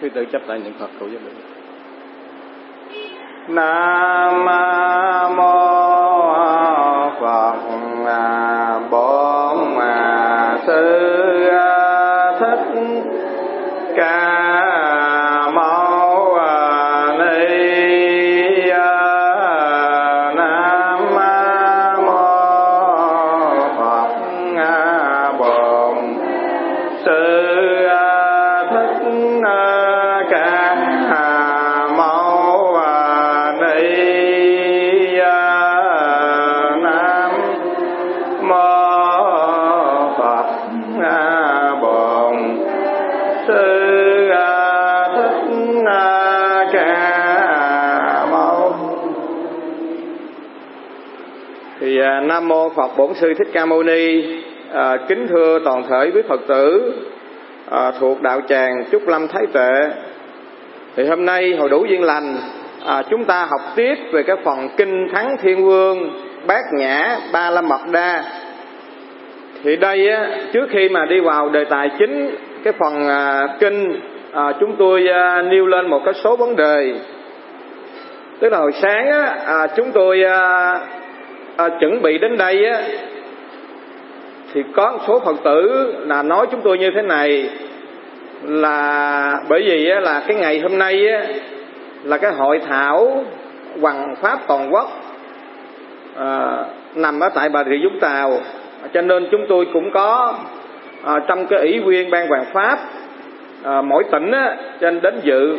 Sư tự chắp tay niệm Phật cầu giúp mình. Nam mô Phật Bổn Sư Thích Ca Mâu Ni. Nam mô Phật Bổn Sư Nam mô Phật Bổn Sư Thích Ca Mâu Ni. Kính thưa toàn thể quý Phật tử thuộc đạo tràng Trúc Lâm Thái Tuệ. Thì hôm nay hồi đủ duyên lành, chúng ta học tiếp về cái phần Kinh Thắng Thiên Vương Bát Nhã Ba La Mật Đa. Thì đây trước khi mà đi vào đề tài chính cái phần kinh, chúng tôi nêu lên một cái số vấn đề. Tức là hồi sáng chúng tôi chuẩn bị đến đây thì có một số Phật tử là nói chúng tôi như thế này, là bởi vì là cái ngày hôm nay là cái hội thảo Hoằng Pháp toàn quốc nằm ở tại Bà Rịa Vũng Tàu, cho nên chúng tôi cũng có trong cái ủy viên ban Hoằng Pháp mỗi tỉnh cho nên đến dự.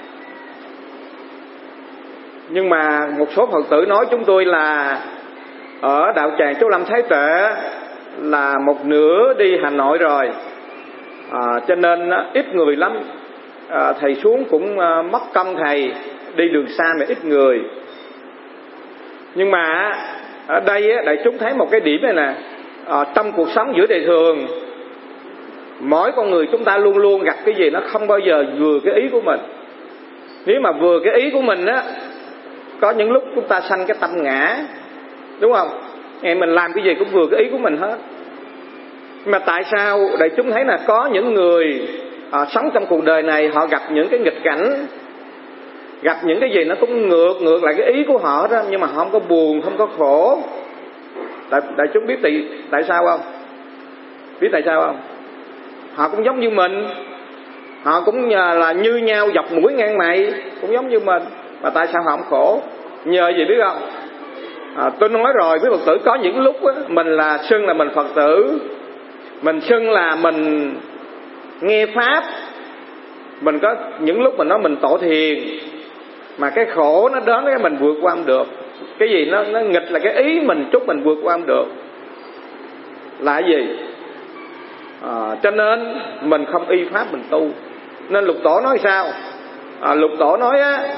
Nhưng mà một số Phật tử nói chúng tôi là ở đạo tràng Trúc Lâm Thái Tuệ là một nửa đi Hà Nội rồi, cho nên ít người lắm. Thầy xuống cũng mất công thầy, đi đường xa mà ít người. Nhưng mà ở đây đại chúng thấy một cái điểm này nè, trong cuộc sống giữa đời thường, mỗi con người chúng ta luôn luôn gặp cái gì nó không bao giờ vừa cái ý của mình. Nếu mà vừa cái ý của mình có những lúc chúng ta sanh cái tâm ngã, đúng không? Ngày mình làm cái gì cũng vừa cái ý của mình hết. Mà tại sao đại chúng thấy là có những người sống trong cuộc đời này, họ gặp những cái nghịch cảnh, gặp những cái gì nó cũng ngược lại cái ý của họ đó, nhưng mà họ không có buồn, không có khổ. Đại chúng biết tại sao không? Biết tại sao không? Họ cũng giống như mình, họ cũng là như nhau, dọc mũi ngang mày, cũng giống như mình. Mà tại sao họ không khổ? Nhờ gì biết không? Tôi nói rồi với Phật tử, có những lúc mình là xưng là mình Phật tử, mình xưng là mình nghe Pháp, mình có những lúc mình nói mình tổ thiền, mà cái khổ nó đến cái mình vượt qua không được. Cái gì nó nghịch là cái ý mình chút mình vượt qua không được là cái gì? Cho nên mình không y Pháp mình tu. Nên Lục Tổ nói sao? Lục Tổ nói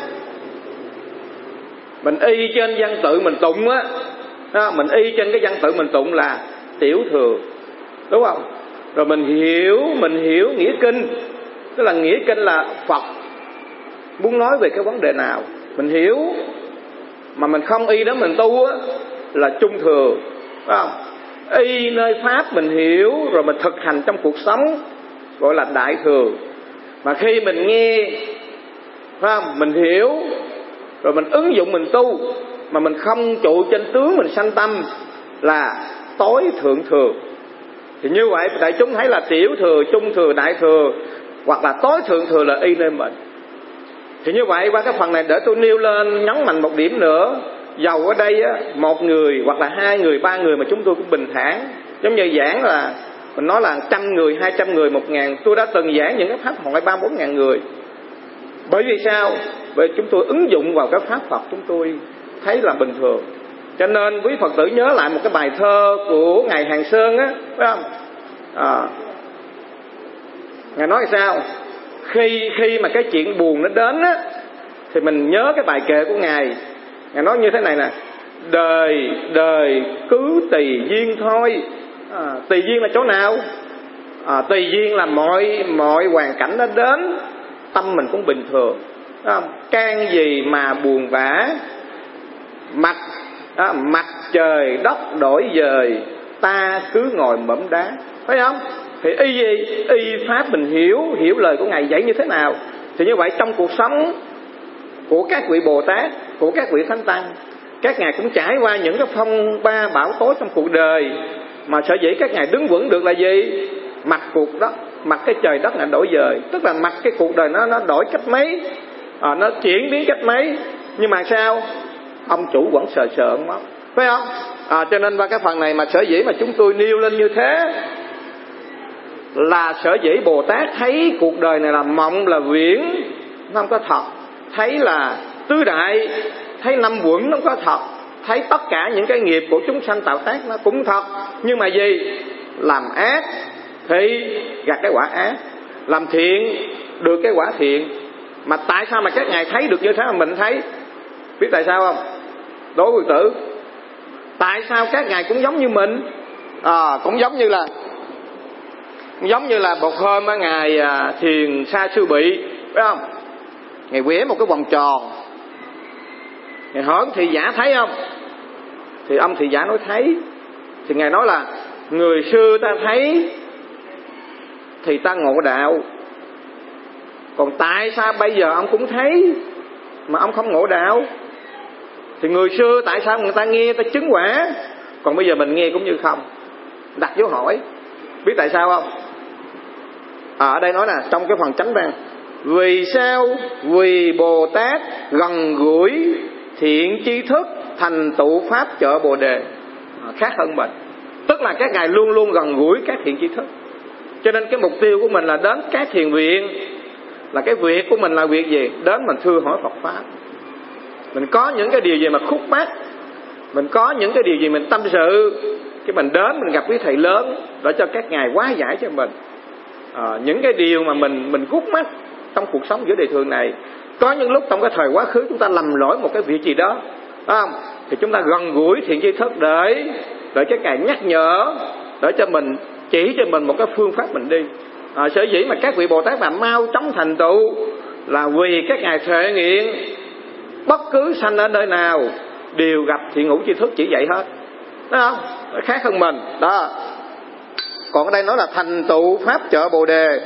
mình y trên văn tự mình tụng mình y trên cái văn tự mình tụng là tiểu thừa, đúng không? Rồi mình hiểu nghĩa kinh, tức là nghĩa kinh là Phật muốn nói về cái vấn đề nào mình hiểu, mà mình không y đó mình tu là trung thừa, phải không? Y nơi Pháp mình hiểu rồi mình thực hành trong cuộc sống gọi là đại thừa. Mà khi mình nghe, phải không, mình hiểu rồi mình ứng dụng mình tu, mà mình không trụ trên tướng mình sanh tâm là tối thượng thừa. Thì như vậy đại chúng thấy là tiểu thừa, trung thừa, đại thừa hoặc là tối thượng thừa là y nơi mình. Thì như vậy qua cái phần này để tôi nêu lên nhấn mạnh một điểm nữa. Dầu ở đây một người hoặc là 2 người, 3 người mà chúng tôi cũng bình thản. Giống như giảng là mình nói là 100 người, 200 người, 1.000. Tôi đã từng giảng những cái pháp hội 3-4 ngàn người. Bởi vì sao? Bởi chúng tôi ứng dụng vào cái pháp Phật chúng tôi thấy là bình thường. Cho nên quý Phật tử nhớ lại một cái bài thơ của Ngài Hàng Sơn phải không? Ngài nói sao? Khi mà cái chuyện buồn nó đến thì mình nhớ cái bài kệ của Ngài. Ngài nói như thế này nè: đời cứ tùy duyên thôi. Tùy duyên là chỗ nào? Tùy duyên là mọi hoàn cảnh nó đến, tâm mình cũng bình thường, phải không? Can gì mà buồn vã, mặt trời đất đổi dời, ta cứ ngồi mẫm đá, phải không? Thì y gì? Y pháp mình hiểu lời của Ngài dạy như thế nào? Thì như vậy trong cuộc sống của các vị Bồ Tát, của các vị Thánh Tăng, các ngài cũng trải qua những cái phong ba bão tố trong cuộc đời, mà sở dĩ các ngài đứng vững được là gì? Mặt cuộc đất, mặt cái trời đất là đổi dời, tức là mặt cái cuộc đời nó đổi cách mấy, nó chuyển biến cách mấy, nhưng mà sao? Ông chủ vẫn sợ ông mất, phải không? Cho nên qua cái phần này mà sở dĩ mà chúng tôi nêu lên như thế là sở dĩ Bồ Tát thấy cuộc đời này là mộng, là viễn, nó không có thật. Thấy là tứ đại, thấy năm uẩn nó có thật, thấy tất cả những cái nghiệp của chúng sanh tạo tác nó cũng thật. Nhưng mà gì? Làm ác thì gặt cái quả ác, làm thiện được cái quả thiện. Mà tại sao mà các ngài thấy được như thế mà mình thấy? Biết tại sao không? Đố Phật tử. Tại sao các ngài cũng giống như mình? Cũng giống như là một hôm ngài Thiền Sa Sư Bị, phải không? Ngài vẽ một cái vòng tròn, ngài hỏi thị giả thấy không? Thì ông thị giả nói thấy. Thì ngài nói là người xưa ta thấy thì ta ngộ đạo, còn tại sao bây giờ ông cũng thấy mà ông không ngộ đạo? Thì người xưa tại sao người ta nghe ta chứng quả, còn bây giờ mình nghe cũng như không? Đặt dấu hỏi. Biết tại sao không? Ở đây nói là trong cái phần chánh văn, vì sao? Vì Bồ Tát gần gũi thiện tri thức, thành tựu pháp trợ Bồ Đề. Khác hơn mình, tức là các ngài luôn luôn gần gũi các thiện tri thức. Cho nên cái mục tiêu của mình là đến các thiền viện, là cái việc của mình là việc gì? Đến mình thưa hỏi Phật Pháp. Mình có những cái điều gì mà khúc mắc, mình có những cái điều gì mình tâm sự, cái mình đến mình gặp quý thầy lớn để cho các ngài hóa giải cho mình những cái điều mà mình khúc mắc trong cuộc sống giữa đời thường này. Có những lúc trong cái thời quá khứ chúng ta lầm lỗi một cái việc gì đó, không? Thì chúng ta gần gũi thiện tri thức để các ngài nhắc nhở, để cho mình chỉ cho mình một cái phương pháp mình đi. Sở dĩ mà các vị Bồ Tát mà mau chóng thành tựu là vì các ngài thể nghiệm bất cứ sanh ở nơi nào đều gặp thiện hữu tri thức chỉ dạy hết, đúng không? Khác hơn mình đó. Còn ở đây nói là thành tựu pháp trợ Bồ Đề.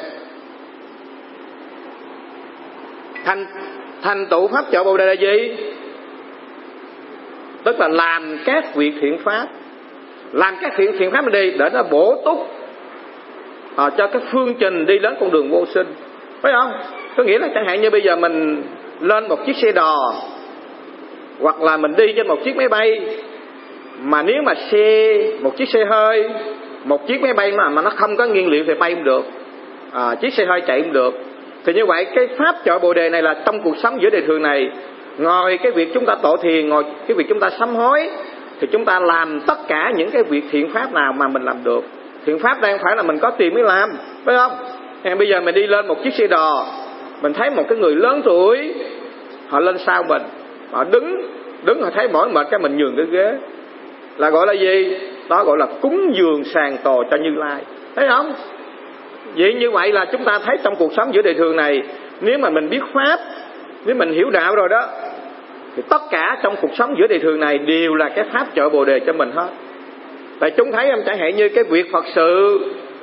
Thành tựu pháp trợ Bồ Đề là gì? Tức là làm các việc thiện pháp, làm các thiện pháp đi để nó bổ túc cho cái phương trình đi đến con đường vô sinh, phải không? Có nghĩa là chẳng hạn như bây giờ mình lên một chiếc xe đò, hoặc là mình đi trên một chiếc máy bay, mà nếu mà một chiếc xe hơi, một chiếc máy bay mà nó không có nhiên liệu thì bay không được, chiếc xe hơi chạy không được. Thì như vậy cái pháp trợ Bồ Đề này là trong cuộc sống giữa đời thường này, ngoài cái việc chúng ta tọa thiền, ngoài cái việc chúng ta sám hối, thì chúng ta làm tất cả những cái việc thiện pháp nào mà mình làm được. Thiện pháp đây không phải là mình có tiền mới làm, phải không? Bây giờ mình đi lên một chiếc xe đò, mình thấy một cái người lớn tuổi, họ lên sau mình, họ đứng họ thấy mỏi mệt, cái mình nhường cái ghế, là gọi là gì? Đó gọi là cúng dường sàn tòa cho Như Lai, thấy không? Vậy như vậy là chúng ta thấy trong cuộc sống giữa đời thường này, nếu mà mình biết pháp, nếu mình hiểu đạo rồi đó, thì tất cả trong cuộc sống giữa đời thường này đều là cái pháp trợ Bồ Đề cho mình hết. Tại chúng thấy em chẳng hạn như cái việc Phật sự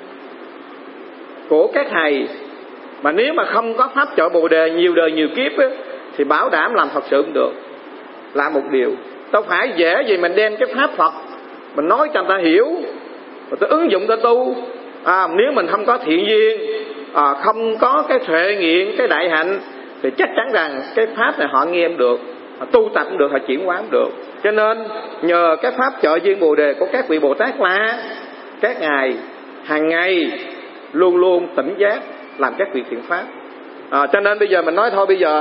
của các thầy, mà nếu mà không có pháp trợ Bồ Đề nhiều đời nhiều kiếp á, thì bảo đảm làm Phật sự không được. Là một điều, đâu phải dễ gì mình đem cái pháp Phật mình nói cho người ta hiểu, rồi ta ứng dụng ta tu. Nếu mình không có thiện duyên, không có cái tuệ nguyện, cái đại hạnh, thì chắc chắn rằng cái pháp này họ nghe không được, họ tu tập không được, họ chuyển hóa không được. Cho nên nhờ cái pháp trợ duyên Bồ Đề của các vị Bồ Tát là các ngài hàng ngày luôn luôn tỉnh giác làm các việc thiện pháp. Cho nên bây giờ mình nói thôi, bây giờ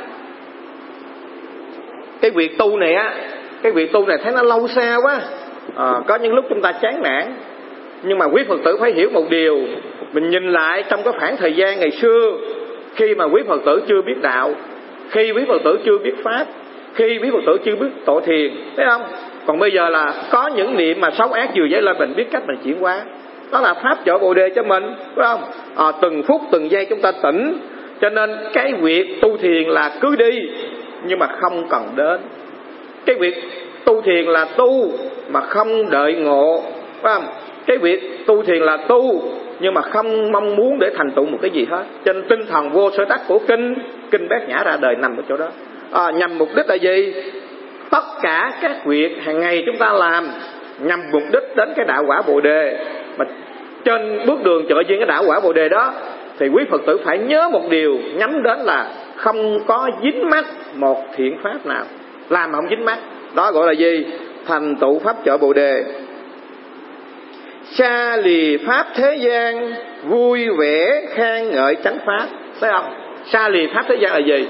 cái việc tu này á, cái việc tu này thấy nó lâu xa quá, có những lúc chúng ta chán nản. Nhưng mà quý Phật tử phải hiểu một điều, mình nhìn lại trong cái khoảng thời gian ngày xưa, khi mà quý Phật tử chưa biết đạo, khi quý Phật tử chưa biết pháp, khi quý Phật tử chưa biết tọa thiền, thấy không? Còn bây giờ là có những niệm mà xấu ác vừa dấy lên, mình biết cách mình chuyển hóa, đó là pháp trợ Bồ Đề cho mình, phải không? Từng phút từng giây chúng ta tỉnh. Cho nên cái việc tu thiền là cứ đi, nhưng mà không cần đến. Cái việc tu thiền là tu mà không đợi ngộ, phải không? Cái việc tu thiền là tu nhưng mà không mong muốn để thành tựu một cái gì hết. Cho nên tinh thần vô sở đắc của kinh Bát Nhã ra đời nằm ở chỗ đó. Nhằm mục đích là gì? Tất cả các việc hàng ngày chúng ta làm nhằm mục đích đến cái đạo quả Bồ Đề. Mà trên bước đường trợ duyên cái đạo quả Bồ Đề đó thì quý Phật tử phải nhớ một điều, nhắm đến là không có dính mắc một thiện pháp nào, làm mà không dính mắc. Đó gọi là gì? Thành tựu pháp trợ Bồ Đề. Xa lì pháp thế gian, vui vẻ khen ngợi chánh pháp. Thấy không? Xa lì pháp thế gian là gì?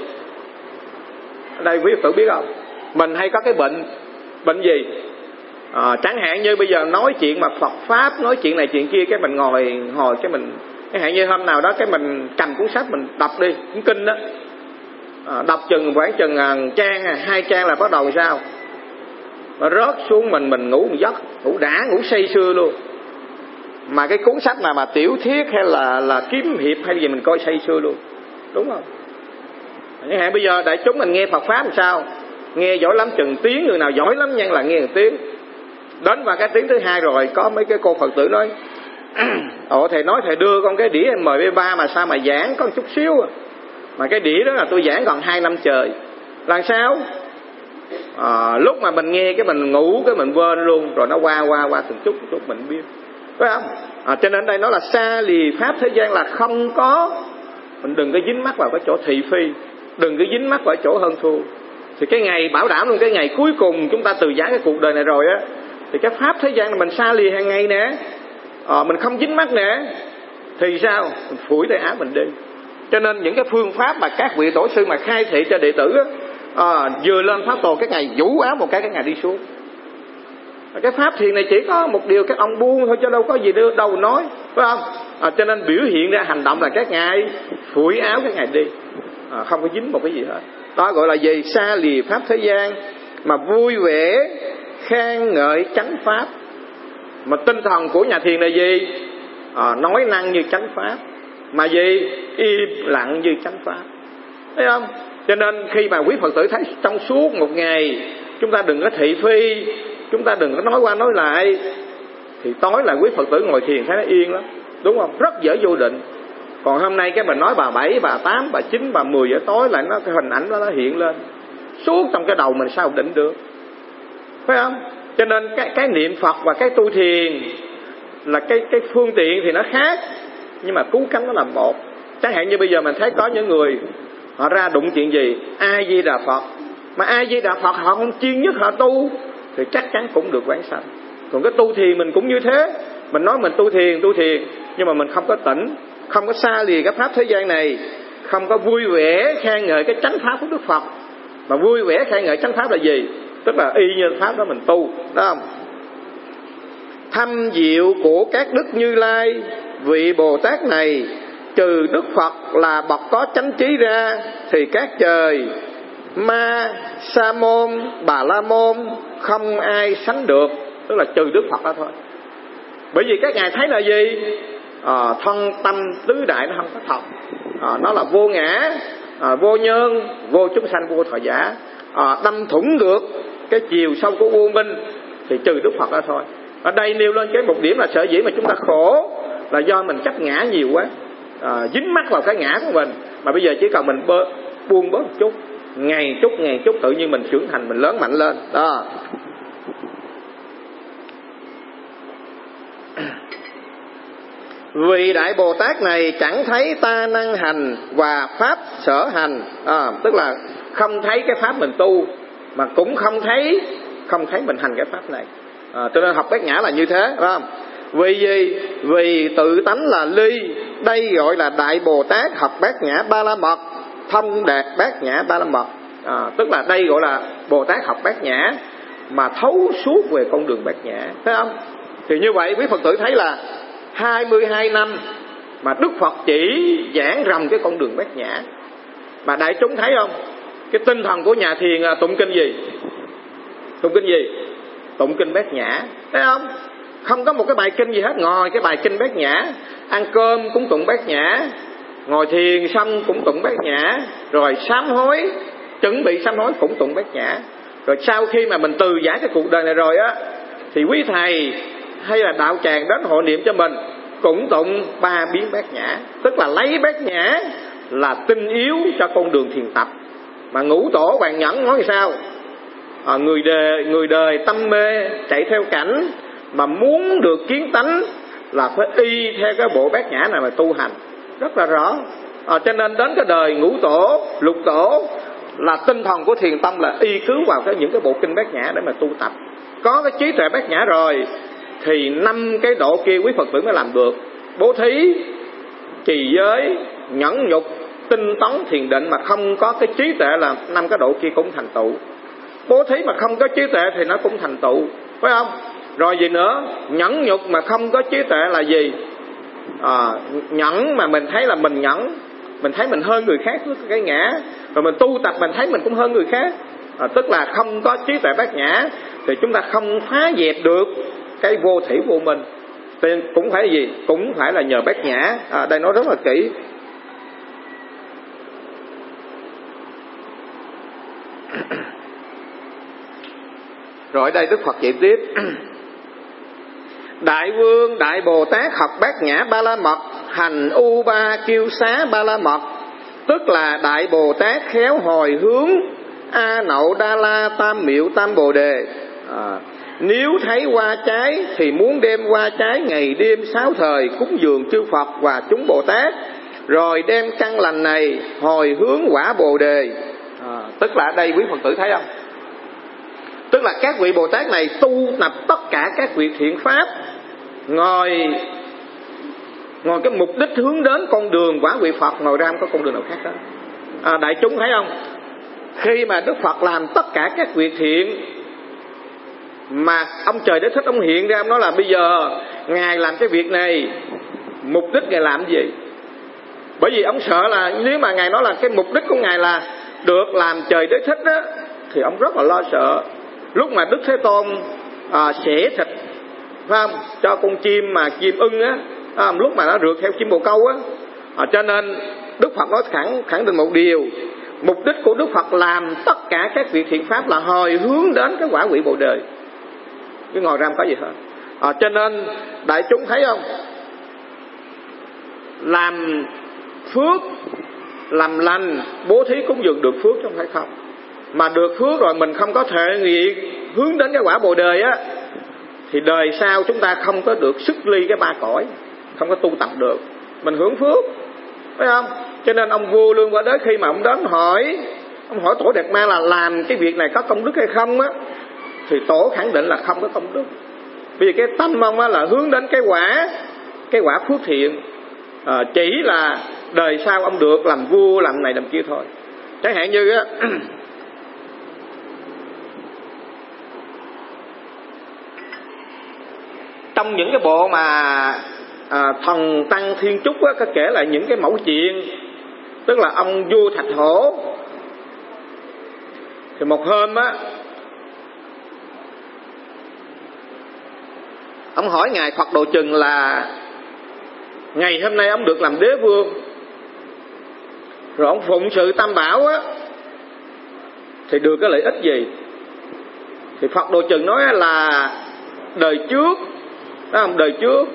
Ở đây quý Phật tử biết không? Mình hay có cái bệnh gì? Chẳng hạn như bây giờ nói chuyện mà Phật pháp, nói chuyện này chuyện kia, cái mình ngồi cái mình, chẳng hạn như hôm nào đó cái mình cầm cuốn sách mình đọc đi, cuốn kinh đó, đọc khoảng chừng trang 2 trang là bắt đầu sao? Nó rớt xuống mình ngủ một giấc, ngủ say sưa luôn. Mà cái cuốn sách nào mà tiểu thuyết hay là kiếm hiệp hay gì mình coi say sưa luôn, đúng không? Chẳng hạn bây giờ đại chúng mình nghe Phật pháp làm sao? Nghe giỏi lắm chừng tiếng, người nào giỏi lắm nha là nghe một tiếng. Đến vào cái tiếng thứ hai rồi có mấy cái cô Phật tử nói thầy nói thầy đưa con cái đĩa MP3 mà sao mà giảng có một chút xíu mà cái đĩa đó là tôi giảng còn 2 năm trời. Làm sao? Lúc mà mình nghe cái mình ngủ cái mình quên luôn, rồi nó qua từng chút mình biết, phải không? Cho nên đây nó là xa lì pháp thế gian, là không có, mình đừng có dính mắc vào cái chỗ thị phi, đừng có dính mắc vào chỗ hơn thua. Thì cái ngày bảo đảm luôn, cái ngày cuối cùng chúng ta từ giã cái cuộc đời này rồi á, thì cái pháp thế gian là mình xa lì hàng ngày nè, mình không dính mắc nè, thì sao? Mình phủi tay áo mình đi. Cho nên những cái phương pháp mà các vị tổ sư mà khai thị cho đệ tử á, vừa lên pháp tổ cái ngày vũ áo một cái ngày đi xuống. Cái pháp thiền này chỉ có một điều các ông buông thôi chứ đâu có gì đâu nói, phải không? Cho nên biểu hiện ra hành động là các ngài phủi áo cái ngày đi, không có dính một cái gì hết. Đó gọi là gì? Xa lìa pháp thế gian mà vui vẻ khen ngợi chánh pháp. Mà tinh thần của nhà thiền là gì? Nói năng như chánh pháp, mà gì? Im lặng như chánh pháp, thấy không? Cho nên khi mà quý Phật tử thấy trong suốt một ngày chúng ta đừng có thị phi, chúng ta đừng có nói qua nói lại, thì tối là quý Phật tử ngồi thiền thấy nó yên lắm, đúng không? Rất dễ vô định. Còn hôm nay cái mình nói bà 7, bà 8, bà 9, bà 10 giờ tối lại cái hình ảnh đó nó hiện lên suốt trong cái đầu mình, sao định được, phải không? Cho nên cái niệm Phật và cái tu thiền là cái phương tiện thì nó khác, nhưng mà cứu cánh nó là một. Chẳng hạn như bây giờ mình thấy có những người họ ra đụng chuyện gì A Di Đà Phật, mà A Di Đà Phật họ không chuyên nhất họ tu thì chắc chắn cũng được vãng sanh. Còn cái tu thiền mình cũng như thế, mình nói mình tu thiền nhưng mà mình không có tỉnh, không có xa lìa cái pháp thế gian này, không có vui vẻ khen ngợi cái chánh pháp của Đức Phật. Mà vui vẻ khen ngợi chánh pháp là gì? Tức là y như pháp đó mình tu, đó không? Thâm diệu của các đức Như Lai, vị Bồ Tát này trừ Đức Phật là bậc có chánh trí ra, thì các trời Ma, Sa Môn, Bà La Môn không ai sánh được. Tức là trừ Đức Phật đó thôi. Bởi vì các ngài thấy là gì? Thân tâm tứ đại nó không có thật, nó là vô ngã, vô nhân, vô chúng sanh, vô thọ giả, đâm thủng ngược cái chiều sâu của vô minh, thì trừ Đức Phật đó thôi. Ở đây nêu lên cái một điểm là sở dĩ mà chúng ta khổ là do mình chấp ngã nhiều quá, dính mắc vào cái ngã của mình. Mà bây giờ chỉ cần mình buông bớt một chút, ngày chút tự nhiên mình trưởng thành, mình lớn mạnh lên đó. Vì Đại Bồ Tát này chẳng thấy ta năng hành và pháp sở hành, tức là không thấy cái pháp mình tu, mà cũng không thấy mình hành cái pháp này. Cho nên học Bát Nhã là như thế, phải không? Vì gì? Vì tự tánh là ly, đây gọi là Đại Bồ Tát học Bát Nhã Ba La Mật, thông đạt Bát Nhã Ba La Mật. Tức là đây gọi là Bồ Tát học Bát Nhã mà thấu suốt về con đường Bát Nhã, thấy không? Thì như vậy quý Phật tử thấy là 22 năm mà Đức Phật chỉ giảng rầm cái con đường Bát Nhã. Mà đại chúng thấy không? Cái tinh thần của nhà thiền tụng kinh gì? Tụng kinh gì? Tụng kinh Bát Nhã, thấy không? Không có một cái bài kinh gì hết ngoài cái bài kinh Bát Nhã. Ăn cơm cũng tụng Bát Nhã, ngồi thiền xong cũng tụng Bát Nhã, rồi sám hối, chuẩn bị sám hối cũng tụng Bát Nhã. Rồi sau khi mà mình từ giải cái cuộc đời này rồi á, thì quý thầy hay là đạo tràng đến hộ niệm cho mình, cũng tụng 3 biến bát nhã. Tức là lấy bát nhã là tinh yếu cho con đường thiền tập. Mà Ngũ Tổ Bàn Nhẫn nói sao? Người đời tâm mê chạy theo cảnh, mà muốn được kiến tánh là phải y theo cái bộ bát nhã này mà tu hành. Rất là rõ. Cho nên đến cái đời Ngũ Tổ, Lục Tổ là tinh thần của thiền tâm là y cứ vào những cái bộ kinh bát nhã để mà tu tập. Có cái trí tuệ bát nhã rồi thì 5 cái độ kia quý Phật tử mới làm được. Bố thí, trì giới, nhẫn nhục, tinh tấn, thiền định mà không có cái trí tuệ là 5 cái độ kia cũng thành tựu. Bố thí mà không có trí tuệ thì nó cũng thành tựu, phải không? Rồi gì nữa? Nhẫn nhục mà không có trí tuệ là gì? Nhẫn mà mình thấy là mình nhẫn, mình thấy mình hơn người khác với cái ngã, rồi mình tu tập mình thấy mình cũng hơn người khác, tức là không có trí tuệ bát nhã thì chúng ta không phá dẹp được cái vô thủy vô minh. Nên cũng phải gì? Cũng phải là nhờ bát nhã. Đây nói rất là kỹ. Rồi đây Đức Phật dạy tiếp. Đại Vương Đại Bồ Tát học bát nhã ba la mật, hành u ba kiêu xá ba la mật. Tức là Đại Bồ Tát khéo hồi hướng A Nậu Đa La Tam Miệu Tam Bồ Đề. Nếu thấy hoa trái thì muốn đem hoa trái ngày đêm 6 thời cúng dường chư Phật và chúng Bồ Tát, rồi đem căn lành này hồi hướng quả Bồ Đề. Tức là ở đây quý Phật tử thấy không? Tức là các vị Bồ Tát này tu tập tất cả các việc thiện pháp, ngồi cái mục đích hướng đến con đường quả vị Phật, ngồi ra không có con đường nào khác đó. Đại chúng thấy không? Khi mà Đức Phật làm tất cả các việc thiện mà ông Trời Đế Thích ông hiện ra, ông nói là bây giờ Ngài làm cái việc này, mục đích Ngài làm cái gì? Bởi vì ông sợ là nếu mà Ngài nói là cái mục đích của Ngài là được làm Trời Đế Thích đó, thì ông rất là lo sợ. Lúc mà Đức Thế Tôn xẻ thịt, phải không, cho con chim mà chim ưng á, lúc mà nó rượt theo chim bồ câu á, cho nên Đức Phật nói khẳng định một điều, mục đích của Đức Phật làm tất cả các việc thiện pháp là hồi hướng đến cái quả vị Bồ Đề, chứ ngồi ra không có gì hết. Cho nên đại chúng thấy không, làm phước, làm lành, bố thí cúng dường được phước chứ không phải không. Mà được phước rồi mình không có thể nguyện hướng đến cái quả Bồ Đề á, thì đời sau chúng ta không có được xuất ly cái 3 cõi, không có tu tập được. Mình hưởng phước, phải không? Cho nên ông vua Lương Quả Đế khi mà ông đến hỏi Tổ Đạt Ma là làm cái việc này có công đức hay không á, thì Tổ khẳng định là không có công đức. Vì cái tâm ông á là hướng đến cái quả phước thiện, chỉ là đời sau ông được làm vua, làm này làm kia thôi. Chẳng hạn như á, trong những cái bộ mà Thần Tăng Thiên Trúc á, có kể lại những cái mẫu chuyện. Tức là ông vua Thạch Hổ, thì một hôm á, ông hỏi Ngài Phật Độ Trừng là ngày hôm nay ông được làm đế vương, rồi ông phụng sự Tam Bảo á, thì được cái lợi ích gì? Thì Phật Độ Trừng nói là đời trước, đó không, đời trước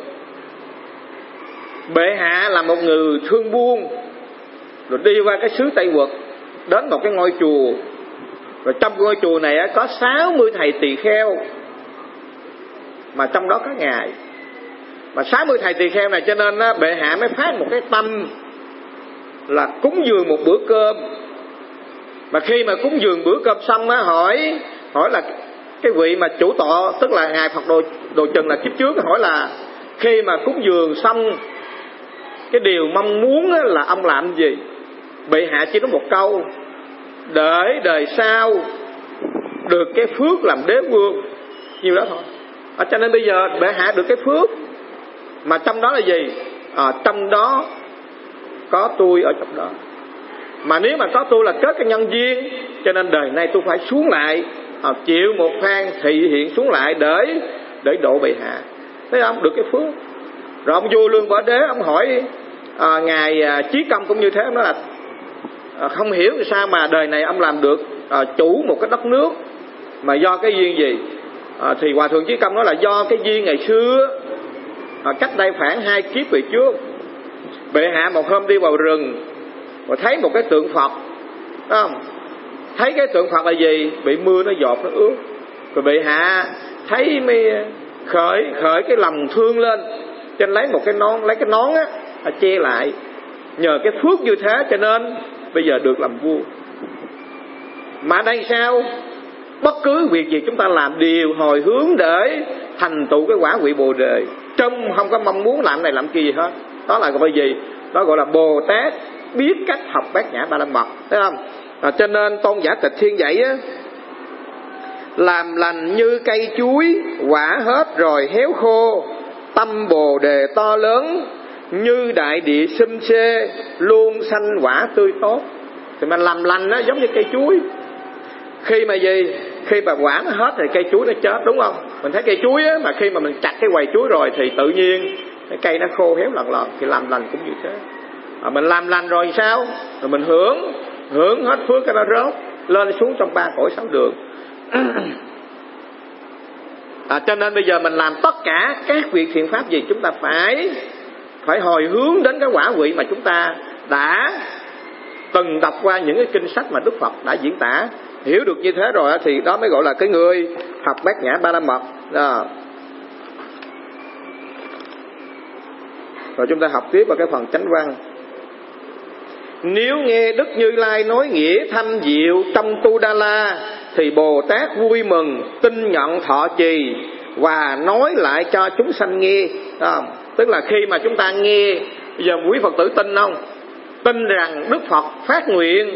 bệ hạ là một người thương buôn, rồi đi qua cái xứ Tây Vực, đến một cái ngôi chùa, rồi trong ngôi chùa này có 60 thầy tỳ kheo, mà trong đó có Ngài. Mà 60 thầy tỳ kheo này cho nên bệ hạ mới phát một cái tâm là cúng dường một bữa cơm. Mà khi mà cúng dường bữa cơm xong á, hỏi là cái vị mà chủ tọa, tức là Ngài Phật Độ Trừng là kiếp trước, hỏi là khi mà cúng dường xong, cái điều mong muốn là ông làm gì? Bệ hạ chỉ nói một câu: để đời sau được cái phước làm đế vương, nhiêu đó thôi. Cho nên bây giờ bệ hạ được cái phước, mà trong đó là gì? Trong đó có tôi ở trong đó. Mà nếu mà có tôi là kết cái nhân duyên, cho nên đời này tôi phải xuống lại, chịu một phan thị hiện xuống lại để độ bệ hạ. Thấy không? Được cái phước. Rồi ông vua Lương Quả Đế ông hỏi Ngài Chí Công cũng như thế, ông nói là không hiểu sao mà đời này ông làm được chủ một cái đất nước, mà do cái duyên gì? Thì Hòa Thượng Chí Công nói là do cái duyên ngày xưa cách đây khoảng 2 kiếp về trước. Bệ hạ một hôm đi vào rừng và thấy một cái tượng Phật, thấy không? Thấy cái tượng Phật là gì? Bị mưa nó dột nó ướt. Rồi bệ hạ thấy mới khởi cái lòng thương lên, cho nên lấy cái nón á che lại. Nhờ cái phước như thế cho nên bây giờ được làm vua. Mà đây sao? Bất cứ việc gì chúng ta làm đều hồi hướng để thành tựu cái quả vị Bồ Đề, trong không có mong muốn làm này làm kia gì hết. Đó là gọi gì? Đó gọi là Bồ Tát biết cách học Bát Nhã Ba La Mật, thấy không? Cho nên Tôn giả Tịch Thiên dạy á, làm lành như cây chuối, quả hết rồi héo khô, tâm Bồ Đề to lớn, như đại địa xum xê, luôn sanh quả tươi tốt. Thì mình làm lành á giống như cây chuối. Khi mà gì? Khi mà quả nó hết thì cây chuối nó chết, đúng không? Mình thấy cây chuối á, mà khi mà mình chặt cái quầy chuối rồi thì tự nhiên cái cây nó khô héo lần lần. Thì làm lành cũng như thế. Mình làm lành rồi sao? Rồi mình hưởng hết phước cái nó rớt lên xuống trong 3 cõi 6 đường. Cho nên bây giờ mình làm tất cả các việc thiện pháp gì, chúng ta phải hồi hướng đến cái quả vị mà chúng ta đã từng đọc qua những cái kinh sách mà Đức Phật đã diễn tả. Hiểu được như thế rồi thì đó mới gọi là cái người học Bát Nhã Ba La Mật. Rồi chúng ta học tiếp vào cái phần chánh văn. Nếu nghe Đức Như Lai nói nghĩa thâm diệu trong Tu Đa La, thì Bồ Tát vui mừng, tin nhận thọ trì và nói lại cho chúng sanh nghe. Tức là khi mà chúng ta nghe, bây giờ quý Phật tử tin không? Tin rằng Đức Phật phát nguyện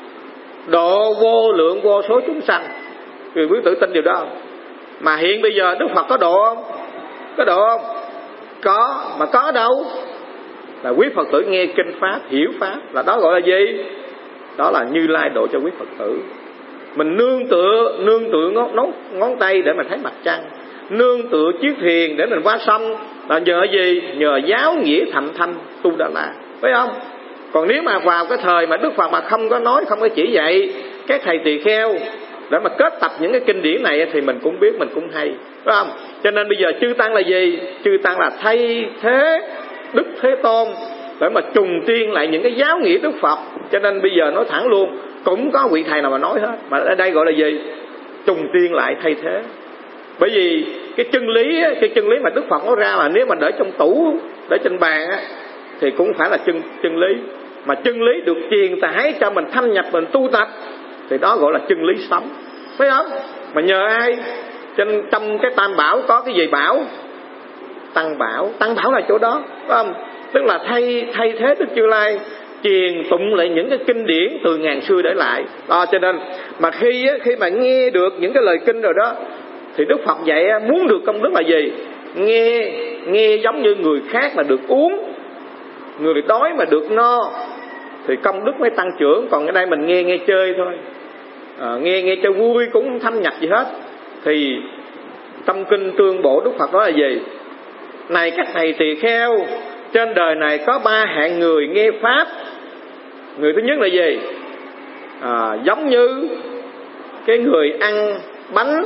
độ vô lượng vô số chúng sanh. Vì quý tử tin điều đó không? Mà hiện bây giờ Đức Phật có độ không? Có độ không? Có. Mà có ở đâu? Là quý Phật tử nghe kinh Pháp, hiểu Pháp. Là đó gọi là gì? Đó là Như Lai độ cho quý Phật tử. Mình nương tựa ngón tay để mình thấy mặt trăng, nương tựa chiếc thuyền để mình qua sông. Là nhờ gì? Nhờ giáo nghĩa thậm thâm Tu Đà La, phải không? Còn nếu mà vào cái thời mà Đức Phật mà không có nói, không có chỉ dạy các thầy tỳ kheo để mà kết tập những cái kinh điển này thì mình cũng biết, mình cũng hay, phải không? Cho nên bây giờ chư tăng là gì? Chư tăng là thay thế Đức Thế Tôn để mà trùng tiên lại những cái giáo nghĩa Đức Phật. Cho nên bây giờ nói thẳng luôn, cũng có vị thầy nào mà nói hết. Mà ở đây gọi là gì? Trùng tiên lại, thay thế. Bởi vì cái chân lý mà Đức Phật nói ra mà nếu mà để trong tủ, để trên bàn á, thì cũng phải là chân lý. Mà chân lý được truyền tải cho mình thâm nhập, mình tu tập, thì đó gọi là chân lý sống, phải không? Mà nhờ ai? Trong cái Tam Bảo có cái gì bảo? Tăng Bảo. Tăng Bảo là chỗ đó, phải không? Tức là thay thế Đức Như Lai truyền tụng lại những cái kinh điển từ ngàn xưa để lại. Cho nên mà khi mà nghe được những cái lời kinh rồi đó, thì Đức Phật dạy muốn được công đức là gì? Nghe giống như người khác mà được uống, người đói mà được no, thì công đức mới tăng trưởng. Còn ở đây mình nghe chơi thôi, nghe cho vui cũng không thâm nhập gì hết. Thì trong kinh Tương Bộ Đức Phật nói là gì? Này các thầy tỳ kheo, trên đời này có 3 hạng người nghe Pháp. Người thứ nhất là gì? Giống như cái người ăn bánh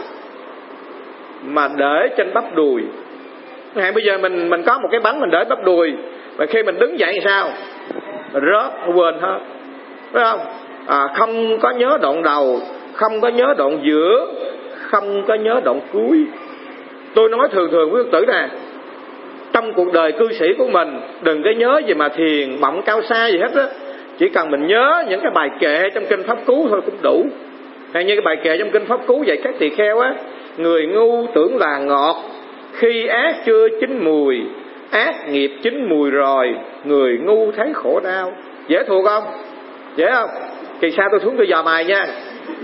mà để trên bắp đùi. Bây giờ mình có một cái bánh mình để bắp đùi, và khi mình đứng dậy sao? Rớt, quên hết, phải không? Không có nhớ đoạn đầu, không có nhớ đoạn giữa, không có nhớ đoạn cuối. Tôi nói thường quý Phật tử nè, trong cuộc đời cư sĩ của mình đừng có nhớ gì mà thiền mộng cao xa gì hết á. Chỉ cần mình nhớ những cái bài kệ trong kinh Pháp Cú thôi cũng đủ. Hay như cái bài kệ trong kinh Pháp Cú dạy các tỳ kheo á: người ngu tưởng là ngọt, khi ác chưa chín mùi, ác nghiệp chín mùi rồi, người ngu thấy khổ đau. Dễ thuộc không? Dễ không? Kỳ sau tôi xuống tôi dò bài nha.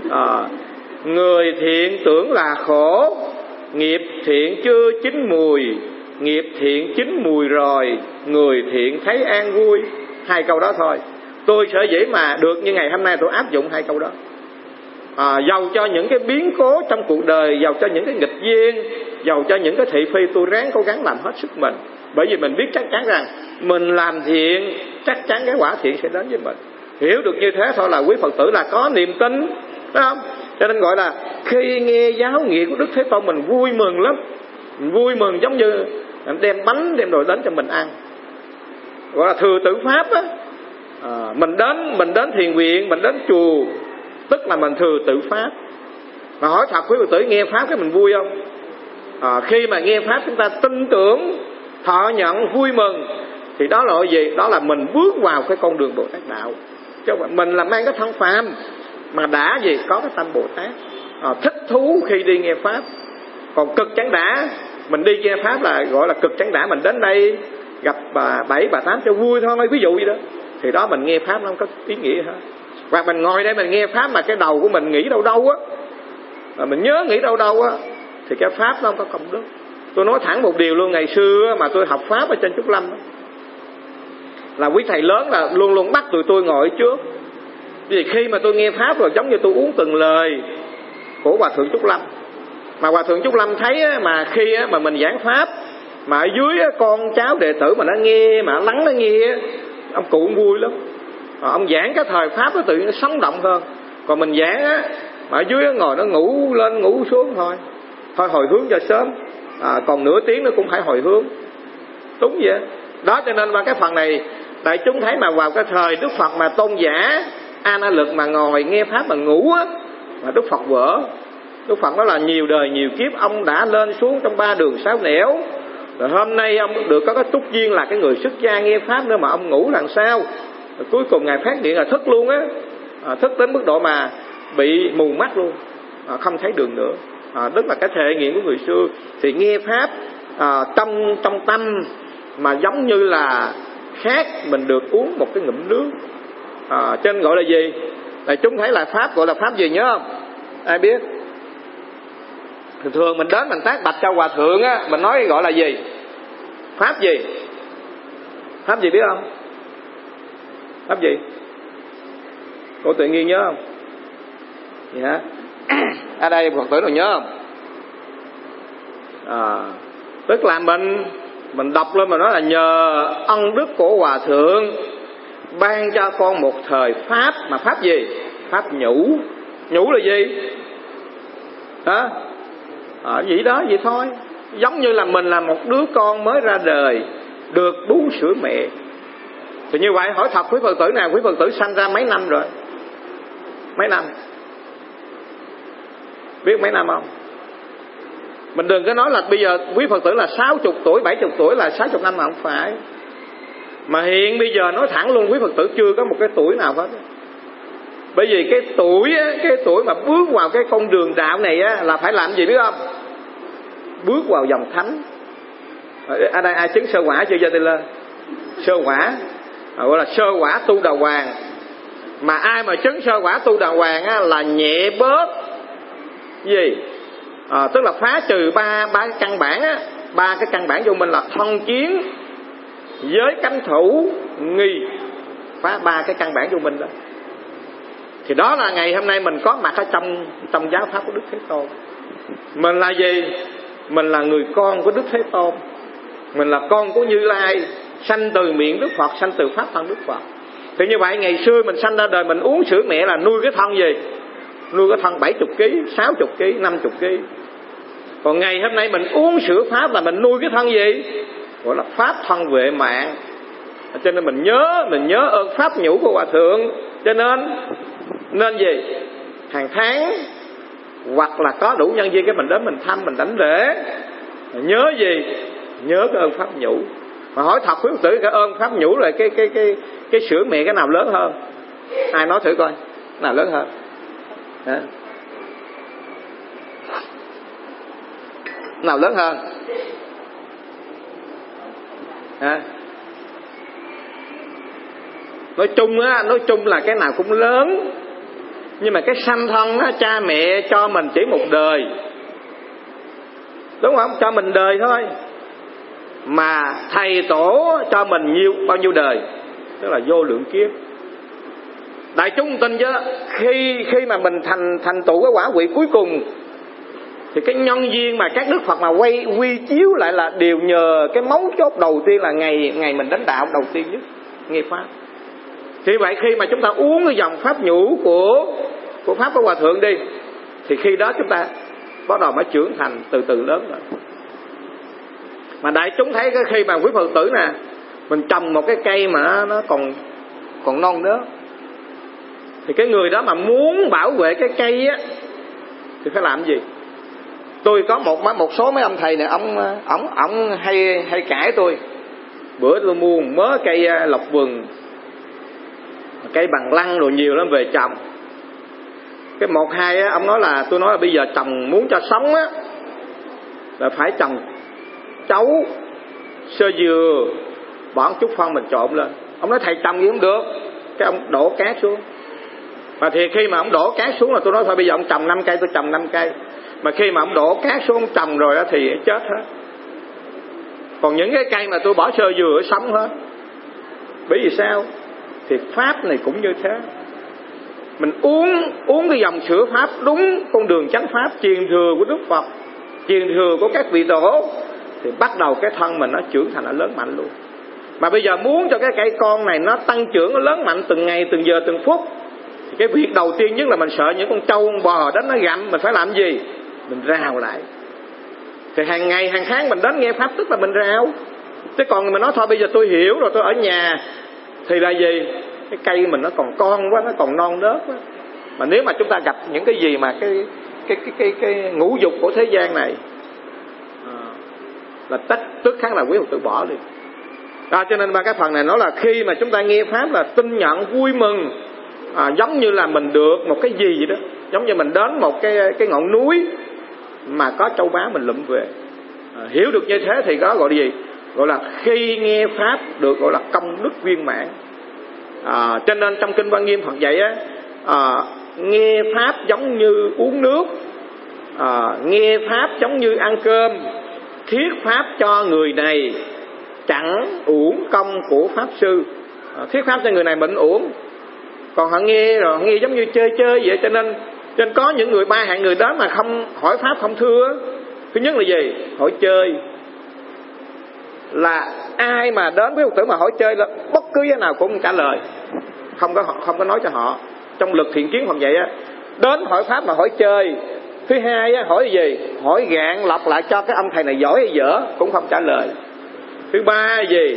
Người thiện tưởng là khổ, nghiệp thiện chưa chín mùi, nghiệp thiện chín mùi rồi, người thiện thấy an vui. 2 câu đó thôi. Tôi sở dĩ mà được như ngày hôm nay tôi áp dụng 2 câu đó. Dầu cho những cái biến cố trong cuộc đời, dầu cho những cái nghịch duyên, dầu cho những cái thị phi, tôi ráng cố gắng làm hết sức mình. Bởi vì mình biết chắc chắn rằng mình làm thiện, chắc chắn cái quả thiện sẽ đến với mình. Hiểu được như thế thôi là quý Phật tử là có niềm tin, phải không? Cho nên gọi là khi nghe giáo nghĩa của Đức Thế Tôn mình vui mừng lắm. Mình vui mừng giống như đem bánh đem đồ đến cho mình ăn, gọi là thừa tự pháp á. Mình đến thiền viện, mình đến chùa, tức là mình thừa tự pháp. Mà hỏi thật quý Phật tử, nghe pháp cái mình vui không? Khi mà nghe pháp chúng ta tin tưởng, thọ nhận, vui mừng, thì đó là gì? Đó là mình bước vào cái con đường Bồ Tát đạo. Chứ mình là mang cái thân phàm mà đã gì có cái tâm Bồ Tát, thích thú khi đi nghe pháp. Còn cực chán đã, mình đi nghe pháp là gọi là cực chán đã, mình đến đây gặp bà 7, bà 8 cho vui thôi, ví dụ vậy đó, thì đó mình nghe pháp nó không có ý nghĩa hết. Hoặc mình ngồi đây mình nghe pháp mà cái đầu của mình nghĩ đâu đâu á, mình nhớ nghĩ đâu đâu á, thì cái pháp nó không có công đức. Tôi nói thẳng một điều luôn, ngày xưa mà tôi học pháp ở trên Trúc Lâm đó, là quý thầy lớn là luôn luôn bắt tụi tôi ngồi ở trước. Vì khi mà tôi nghe pháp rồi giống như tôi uống từng lời của Hòa Thượng Trúc Lâm. Mà Hòa Thượng Trúc Lâm thấy mà khi mà mình giảng pháp mà ở dưới con cháu đệ tử mà nó nghe, mà lắng nó nghe, ông cụ cũng vui lắm. Ông giảng cái thời pháp nó tự nhiên nó sống động hơn. Còn mình giảng mà ở dưới ngồi nó ngủ lên ngủ xuống thôi hồi hướng cho sớm, còn nửa tiếng nó cũng phải hồi hướng, đúng vậy đó. Cho nên qua cái phần này đại chúng thấy mà vào cái thời Đức Phật mà tôn giả A Na Lực mà ngồi nghe pháp mà ngủ á, mà Đức Phật vỡ. Đức Phật nói là nhiều đời nhiều kiếp ông đã lên xuống trong 3 đường 6 nẻo, rồi hôm nay ông được có cái túc duyên là cái người xuất gia nghe pháp nữa mà ông ngủ làm sao. Rồi cuối cùng ngài phát hiện là thức luôn á, thức đến mức độ mà bị mù mắt luôn, không thấy đường nữa. Tức là cái thể nghiệm của người xưa. Thì nghe pháp trong tâm mà giống như là khát, mình được uống một cái ngụm nước. Trên gọi là gì? Là chúng thấy là pháp gọi là pháp gì nhớ không? Ai biết? Thường mình đến mình tác bạch cho hòa thượng á, mình nói gọi là gì? Pháp gì? Pháp gì biết không? Pháp gì? Cô tự nhiên nhớ không? Dạ. Ở đây Phật tử nào nhớ không? Tức là mình đọc lên mà nói là nhờ ân đức của hòa thượng ban cho con một thời pháp. Mà pháp gì? Pháp nhũ. Nhũ là gì? Hả? Vậy đó, vậy thôi. Giống như là mình là một đứa con mới ra đời, được bú sữa mẹ. Thì như vậy hỏi thật quý Phật tử nào, quý Phật tử sanh ra mấy năm rồi? Mấy năm? Biết mấy năm không? Mình đừng có nói là bây giờ quý Phật tử là 60 tuổi, 70 tuổi là 60 năm mà không phải. Mà hiện bây giờ nói thẳng luôn, quý Phật tử chưa có một cái tuổi nào hết. Bởi vì cái tuổi mà bước vào cái con đường đạo này á, là phải làm gì biết không? Bước vào dòng thánh. Ở đây ai chứng sơ quả chưa giơ tay lên? Sơ quả, gọi là sơ quả tu đà hoàng. Mà ai mà chứng sơ quả tu đà hoàng á, là nhẹ bớt gì? Tức là phá trừ ba cái căn bản á, 3 cái căn bản vô mình là thân kiến, giới cấm thủ, nghi. Phá 3 cái căn bản vô mình đó. Thì đó là ngày hôm nay mình có mặt ở trong giáo pháp của Đức Thế Tôn. Mình là gì? Mình là người con của Đức Thế Tôn. Mình là con của Như Lai, sanh từ miệng Đức Phật, sanh từ pháp thân Đức Phật. Thì như vậy ngày xưa mình sanh ra đời mình uống sữa mẹ là nuôi cái thân gì? Nuôi cái thân 70 kg, 60 kg, 50 kg. Còn ngày hôm nay mình uống sữa pháp là mình nuôi cái thân gì? Gọi là pháp thân vệ mạng. Cho nên mình nhớ ơn pháp nhũ của hòa thượng. Cho nên gì? Hàng tháng hoặc là có đủ nhân viên cái mình đến mình thăm, mình đảnh lễ. Nhớ gì? Nhớ cái ơn pháp nhũ. Mà hỏi thật quý Phật tử, cái ơn pháp nhũ là cái sữa mẹ cái nào lớn hơn? Ai nói thử coi, nào lớn hơn? Hả? Nào lớn hơn? Hả? Nói chung là cái nào cũng lớn. Nhưng mà cái sanh thân á, cha mẹ cho mình chỉ một đời, đúng không? Cho mình đời thôi. Mà thầy tổ cho mình bao nhiêu đời? Tức là vô lượng kiếp. Đại chúng tin chứ, khi mà mình thành tựu cái quả vị cuối cùng, thì cái nhân duyên mà các Đức Phật mà quy chiếu lại là đều nhờ cái mấu chốt đầu tiên là ngày mình đánh đạo đầu tiên nhất, nghe pháp. Thì vậy khi mà chúng ta uống cái dòng pháp nhũ của pháp của hòa thượng đi, thì khi đó chúng ta bắt đầu mới trưởng thành từ từ lớn rồi. Mà đại chúng thấy cái khi mà quý Phật tử nè, mình trồng một cái cây mà nó còn non đó, thì cái người đó mà muốn bảo vệ cái cây á thì phải làm gì? Tôi có một số mấy ông thầy này, ông hay cãi tôi. Bữa tôi mua một mớ cây lộc vừng, cây bằng lăng rồi nhiều lắm về trồng. Cái một hai á, ông nói là, tôi nói là bây giờ trồng muốn cho sống á là phải trồng chấu, sơ dừa, bỏ một chút phân mình trộn lên. Ông nói thầy trồng gì không được, cái ông đổ cát xuống. Mà thì khi mà ông đổ cát xuống là tôi nói thôi bây giờ ông trồng 5 cây, tôi trồng 5 cây. Mà khi mà ông đổ cát xuống ông trồng rồi đó thì chết hết. Còn những cái cây mà tôi bỏ sơ dừa sống hết. Bởi vì sao? Thì pháp này cũng như thế. Mình uống cái dòng sữa pháp đúng con đường chánh pháp, truyền thừa của Đức Phật, truyền thừa của các vị tổ, thì bắt đầu cái thân mình nó trưởng thành, nó lớn mạnh luôn. Mà bây giờ muốn cho cái cây con này nó tăng trưởng, nó lớn mạnh từng ngày, từng giờ, từng phút, thì cái việc đầu tiên nhất là mình sợ những con trâu, con bò đến nó gặm. Mình phải làm gì? Mình rào lại. Thì hàng ngày, hàng tháng mình đến nghe pháp tức là mình rào. Chứ còn mình nói thôi bây giờ tôi hiểu rồi, tôi ở nhà, thì là gì? Cái cây mình nó còn con quá, nó còn non nớt quá. Mà nếu mà chúng ta gặp những cái gì mà cái ngũ dục của thế gian này là tức khắc là quý Phật tử bỏ liền. Cho nên ba cái phần này nói là khi mà chúng ta nghe pháp là tin nhận, vui mừng, giống như là mình được một cái gì vậy đó, giống như mình đến một cái ngọn núi mà có châu báu mình lụm về. Hiểu được như thế thì đó gọi là gì? Gọi là khi nghe pháp được gọi là công đức viên mãn. Cho nên trong kinh Quan Nghiêm Phật dạy nghe pháp giống như uống nước, nghe pháp giống như ăn cơm, thuyết pháp cho người này chẳng uổng công của pháp sư. Thuyết pháp cho người này bệnh uổng, còn họ nghe rồi họ nghe giống như chơi vậy. Cho nên có những người, ba hạng người đó mà không hỏi pháp không thưa. Thứ nhất là gì? Hỏi chơi. Là ai mà đến với Phật tử mà hỏi chơi là bất cứ cái nào cũng không trả lời, không có nói cho họ. Trong lực thiện kiến Phật dạy á, đến hỏi pháp mà hỏi chơi. Thứ hai á, hỏi gì? Hỏi gạn lọc lại cho cái ông thầy này giỏi hay dở, cũng không trả lời. Thứ ba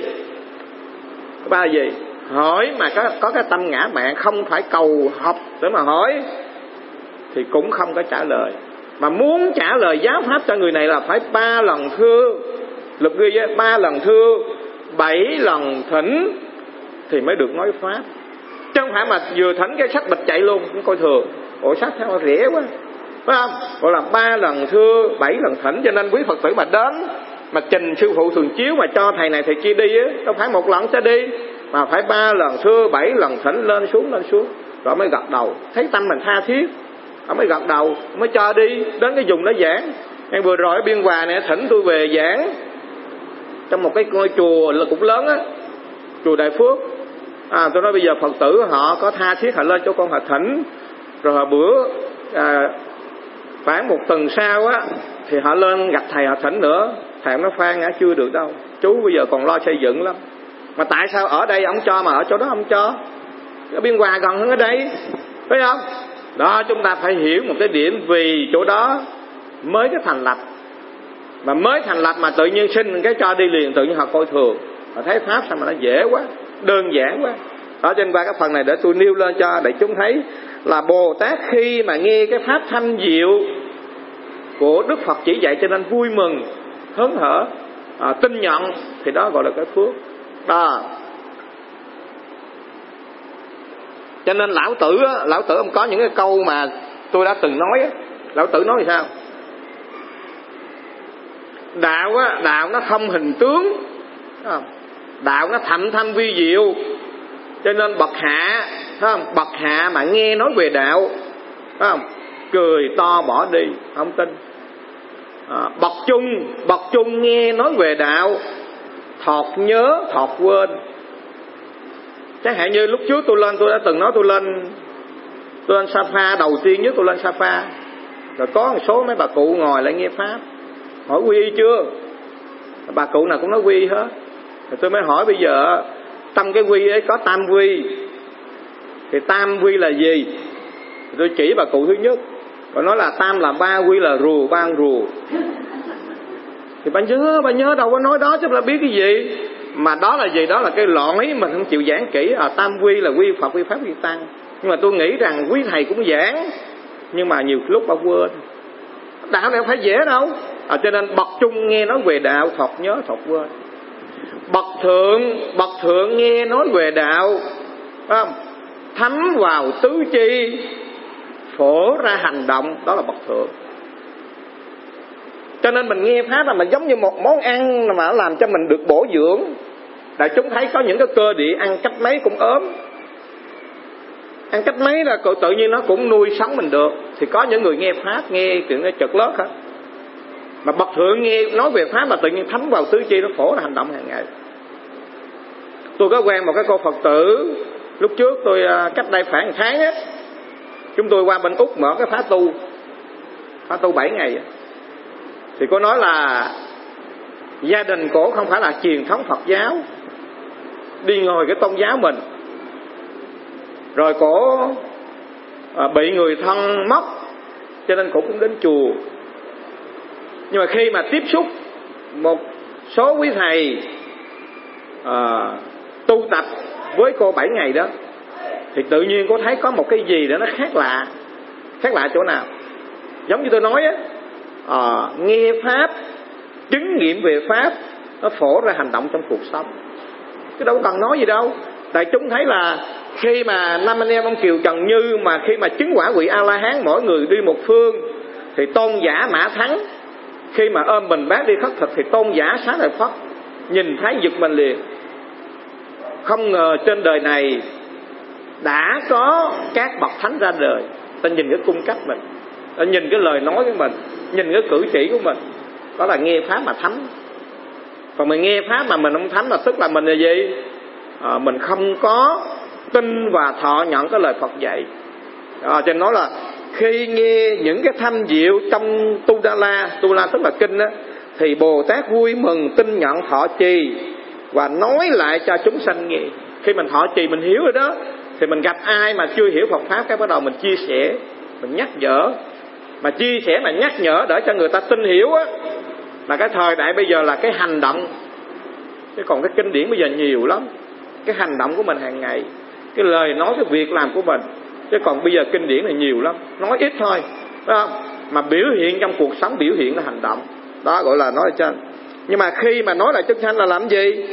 là gì? Hỏi mà có cái tâm ngã mạn, không phải cầu học để mà hỏi, thì cũng không có trả lời. Mà muốn trả lời giáo pháp cho người này là phải 3 lần thưa. Luật ghi 3 lần thưa, 7 lần thỉnh thì mới được nói pháp. Chứ không phải mà vừa thỉnh cái sách bịch chạy luôn, cũng coi thường. Ủa sách sao rẻ quá, phải không? Gọi là 3 lần thưa, 7 lần thỉnh. Cho nên quý Phật tử mà đến mà trình sư phụ thường chiếu mà cho thầy này thầy kia đi á, đâu phải một lần sẽ đi, mà phải 3 lần thưa, 7 lần thỉnh, lên xuống rồi mới gật đầu. Thấy tâm mình tha thiết, ông mới gật đầu, mới cho đi đến cái vùng đó giảng. Ngày vừa rồi ở Biên Hòa này thỉnh tôi về giảng trong một cái ngôi chùa là cũng lớn á, chùa Đại Phước. Tôi nói bây giờ Phật tử họ có tha thiết, họ lên cho con họ thỉnh, rồi họ bữa khoảng một tuần sau á thì họ lên gặp thầy họ thỉnh nữa. Thầy nói Phan chưa được đâu, chú bây giờ còn lo xây dựng lắm. Mà tại sao ở đây ông cho mà ở chỗ đó ông cho? Ở Biên Hòa gần hơn ở đây, phải không? Đó, chúng ta phải hiểu một cái điểm, vì chỗ đó mới cái thành lập, mà mới thành lập mà tự nhiên xin cái cho đi liền, tự nhiên họ coi thường, họ thấy pháp sao mà nó dễ quá, đơn giản quá. Ở trên qua cái phần này để tôi nêu lên cho để chúng thấy là Bồ Tát khi mà nghe cái pháp thanh diệu của Đức Phật chỉ dạy cho nên vui mừng, hớn hở, tin nhận, thì đó gọi là cái phước đó. Cho nên lão tử ông có những cái câu mà tôi đã từng nói á. Lão tử nói thì sao? Đạo nó không hình tướng, đạo nó thậm thanh vi diệu. Cho nên bậc hạ, thấy không? Bậc hạ mà nghe nói về đạo, thấy không? Cười to bỏ đi, không tin. Bậc trung nghe nói về đạo, thọt nhớ thọt quên. Chẳng hạn như lúc trước tôi đã từng nói tôi lên Sapa, đầu tiên nhất tôi lên Sapa, rồi có một số mấy bà cụ ngồi lại nghe pháp, hỏi quy y chưa? Bà cụ nào cũng nói quy y hết. Rồi tôi mới hỏi bây giờ trong cái quy ấy có tam quy, thì tam quy là gì? Thì tôi chỉ bà cụ thứ nhất, và nói là tam là 3 quy là rùa, 3 con rùa. Thì bà nhớ đâu có nói đó chứ bà biết cái gì. Mà đó là gì? Đó là cái lõi mình không chịu giảng kỹ. Tam quy là quy Phật, quy Pháp, quy Tăng. Nhưng mà tôi nghĩ rằng quý thầy cũng giảng, nhưng mà nhiều lúc bà quên. Đạo này không phải dễ đâu. Cho nên bậc trung nghe nói về đạo, Phật nhớ Phật quên. Bậc thượng nghe nói về đạo, phải không? Thấm vào tứ chi, phổ ra hành động, đó là bậc thượng. Cho nên mình nghe Pháp là mình giống như một món ăn mà làm cho mình được bổ dưỡng. Đại chúng thấy có những cái cơ địa ăn cách mấy cũng ốm, ăn cách mấy là tự nhiên nó cũng nuôi sống mình được. Thì có những người nghe Pháp, nghe chuyện nó chật lót hết. Mà bậc thượng nghe nói về Pháp mà tự nhiên thấm vào tứ chi, nó phổ ra hành động hàng ngày. Tôi có quen một cái cô Phật tử, lúc trước tôi cách đây khoảng 1 tháng á, chúng tôi qua bên Úc mở cái khóa tu 7 ngày. Thì cô nói là gia đình cổ không phải là truyền thống Phật giáo, đi ngồi cái tôn giáo mình. Rồi cổ bị người thân mất, cho nên cổ cũng đến chùa. Nhưng mà khi mà tiếp xúc một số quý thầy tu tập với cô 7 ngày đó, thì tự nhiên cô thấy có một cái gì đó nó khác lạ. Khác lạ chỗ nào? Giống như tôi nói á, nghe Pháp, chứng nghiệm về Pháp, nó phổ ra hành động trong cuộc sống. Chứ đâu cần nói gì đâu. Đại chúng thấy là khi mà 5 anh em ông Kiều Trần Như mà khi mà chứng quả vị A-la-hán, mỗi người đi một phương, thì tôn giả Mã Thắng khi mà ôm bình bát đi khất thực, thì tôn giả Xá Lợi Phất nhìn thấy giật mình liền. Không ngờ trên đời này đã có các bậc thánh ra đời. Ta nhìn cái cung cách mình, ta nhìn cái lời nói của mình, nhìn cái cử chỉ của mình, đó là nghe Pháp mà thấm. Còn mình nghe Pháp mà mình không thấm là tức là mình là gì? Mình không có tin và thọ nhận cái lời Phật dạy. Cho nên nói là khi nghe những cái thanh diệu trong Tu Đa La tức là kinh đó, thì Bồ Tát vui mừng tin nhận thọ trì và nói lại cho chúng sanh nghe. Khi mình thọ trì mình hiểu rồi đó, thì mình gặp ai mà chưa hiểu Phật Pháp, cái bắt đầu mình chia sẻ, mình nhắc nhở. Mà chia sẻ mà nhắc nhở để cho người ta tin hiểu á, là cái thời đại bây giờ là cái hành động. Chứ còn cái kinh điển bây giờ nhiều lắm. Cái hành động của mình hàng ngày, cái lời nói, cái việc làm của mình. Chứ còn bây giờ kinh điển này nhiều lắm, nói ít thôi, phải không? Mà biểu hiện trong cuộc sống, biểu hiện là hành động. Đó gọi là nói ở trên. Nhưng mà khi mà nói lại chúng sanh là làm gì?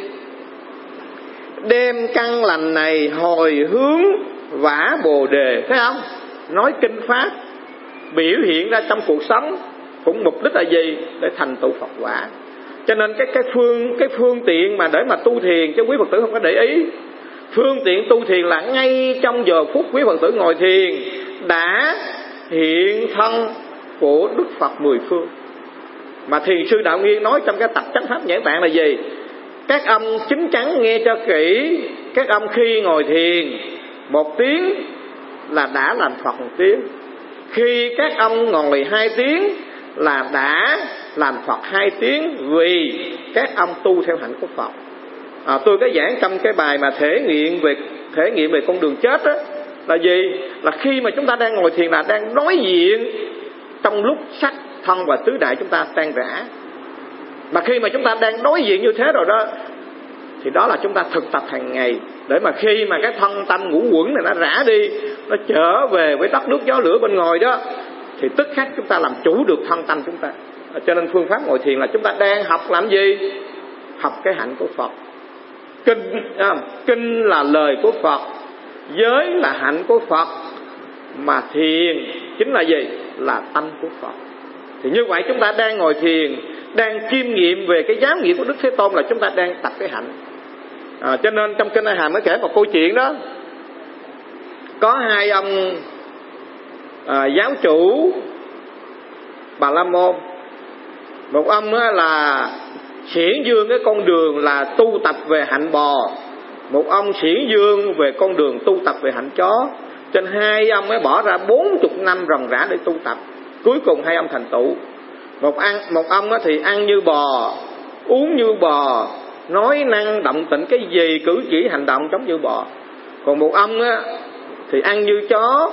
Đem căn lành này hồi hướng vả Bồ Đề, thấy không? Nói kinh Pháp biểu hiện ra trong cuộc sống, cũng mục đích là gì? Để thành tựu Phật quả. Cho nên cái phương tiện mà để mà tu thiền, chứ quý Phật tử không có để ý. Phương tiện tu thiền là ngay trong giờ phút quý Phật tử ngồi thiền đã hiện thân của Đức Phật mười phương. Mà Thiền sư Đạo Nguyên nói trong cái tập Chánh Pháp Nhãn Tạng là gì? Các ông chín chắn nghe cho kỹ. Các ông khi ngồi thiền 1 tiếng là đã làm Phật 1 tiếng. Khi các ông ngồi 2 tiếng là đã làm Phật 2 tiếng, vì các ông tu theo hạnh của Phật. Tôi có giảng trong cái bài mà thể nghiệm về con đường chết đó, là gì? Là khi mà chúng ta đang ngồi thiền là đang đối diện trong lúc sắc thân và tứ đại chúng ta tan rã. Mà khi mà chúng ta đang đối diện như thế rồi đó, thì đó là chúng ta thực tập hàng ngày, để mà khi mà cái thân tâm ngũ uẩn này nó rã đi, nó trở về với đất nước gió lửa bên ngoài đó, thì tức khắc chúng ta làm chủ được thân tâm chúng ta. Cho nên phương pháp ngồi thiền là chúng ta đang học làm gì? Học cái hạnh của Phật. Kinh là lời của Phật, giới là hạnh của Phật, mà thiền chính là gì? Là tâm của Phật. Thì như vậy chúng ta đang ngồi thiền, đang chiêm nghiệm về cái giáo nghĩa của Đức Thế Tôn, là chúng ta đang tập cái hạnh. Cho nên trong kinh A Hàm nó kể một câu chuyện đó. Có 2 ông giáo chủ Bà La Môn. Một ông là xiển dương cái con đường là tu tập về hạnh bò, một ông xiển dương về con đường tu tập về hạnh chó. Trên 2 ông mới bỏ ra 40 năm ròng rã để tu tập. Cuối cùng 2 ông thành tựu. Một ông thì ăn như bò, uống như bò, nói năng động tĩnh cái gì cử chỉ hành động giống như bò. Còn một ông thì ăn như chó,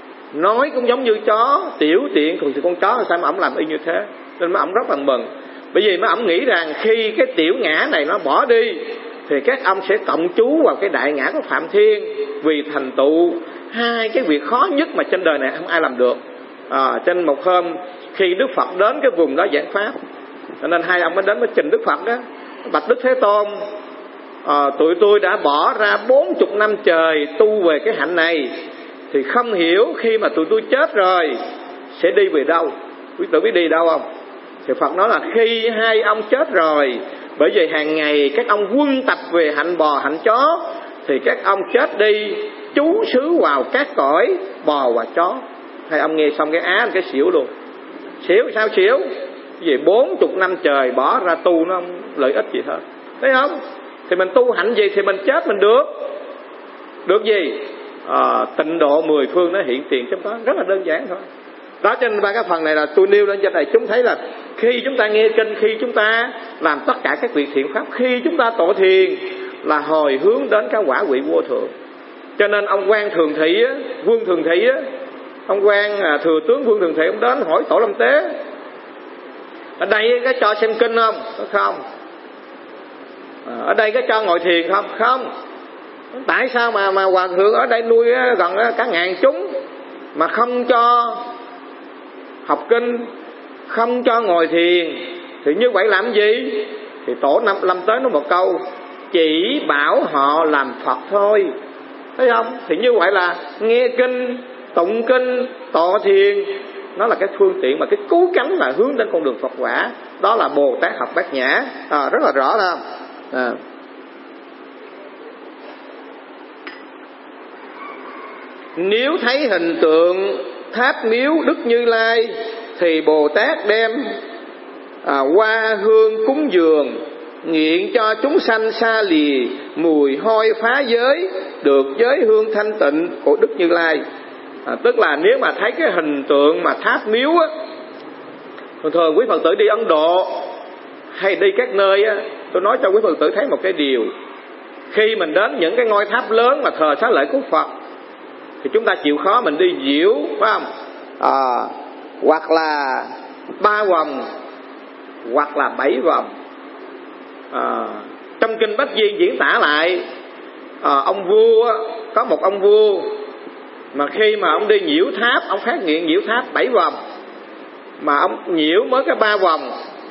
nói cũng giống như chó, tiểu tiện thì con chó sao mà ông làm y như thế. Nên mà ông rất là mừng. Bởi vì mấy ông nghĩ rằng khi cái tiểu ngã này nó bỏ đi thì các ông sẽ cộng chú vào cái đại ngã của Phạm Thiên, vì thành tựu hai cái việc khó nhất mà trên đời này không ai làm được. Trên một hôm khi Đức Phật đến cái vùng đó giảng pháp, cho nên hai ông mới đến với trình Đức Phật đó: bạch Đức Thế Tôn, tụi tôi đã bỏ ra 40 năm trời tu về cái hạnh này, thì không hiểu khi mà tụi tôi chết rồi sẽ đi về đâu. Quý tử biết đi đâu không? Thì Phật nói là khi hai ông chết rồi, bởi vì hàng ngày các ông quân tập về hạnh bò hạnh chó, thì các ông chết đi trú xứ vào các cõi bò và chó. Hai ông nghe xong cái cái xỉu luôn. Xỉu sao xỉu? Vì 40 năm trời bỏ ra tu nó không lợi ích gì hết, thấy không? Thì mình tu hạnh gì thì mình chết mình được gì? Tịnh độ 10 phương nó hiện tiền trong đó, rất là đơn giản thôi. Đó, cho nên ba cái phần này là tôi nêu lên cho thầy chúng thấy là khi chúng ta nghe kinh, khi chúng ta làm tất cả các việc thiện pháp, khi chúng ta tọa thiền là hồi hướng đến cái quả vị vô thượng. Cho nên ông quan thường thị á, Vương Thường Thị á, ông quan thừa tướng Vương Thường Thị, ông đến hỏi Tổ Lâm Tế: ở đây có cho xem kinh không? Không. Ở đây có cho ngồi thiền không? Không. Tại sao mà hòa thượng ở đây nuôi gần cả ngàn chúng mà không cho học kinh, không cho ngồi thiền, thì như vậy làm gì? Thì Tổ Lâm Tế nói một câu: chỉ bảo họ làm Phật thôi, thấy không? Thì như vậy là nghe kinh, tụng kinh, tọa thiền, nó là cái phương tiện mà cái cứu cánh là hướng đến con đường Phật quả. Đó là Bồ Tát học Bát Nhã, rất là rõ đó. Nếu thấy hình tượng tháp miếu Đức Như Lai thì Bồ Tát đem hoa hương cúng dường, nguyện cho chúng sanh xa lìa mùi hôi phá giới, được giới hương thanh tịnh của Đức Như Lai. Tức là nếu mà thấy cái hình tượng mà tháp miếu á, thường quý Phật tử đi Ấn Độ hay đi các nơi á, tôi nói cho quý Phật tử thấy một cái điều: khi mình đến những cái ngôi tháp lớn mà thờ xá lễ của Phật thì chúng ta chịu khó mình đi diễu, phải không? Hoặc là 3 vòng hoặc là 7 vòng. Trong kinh Bách Duyên diễn tả lại, ông vua, có một ông vua mà khi mà ông đi nhiễu tháp, ông phát nguyện nhiễu tháp 7 vòng, mà ông nhiễu mới cái 3 vòng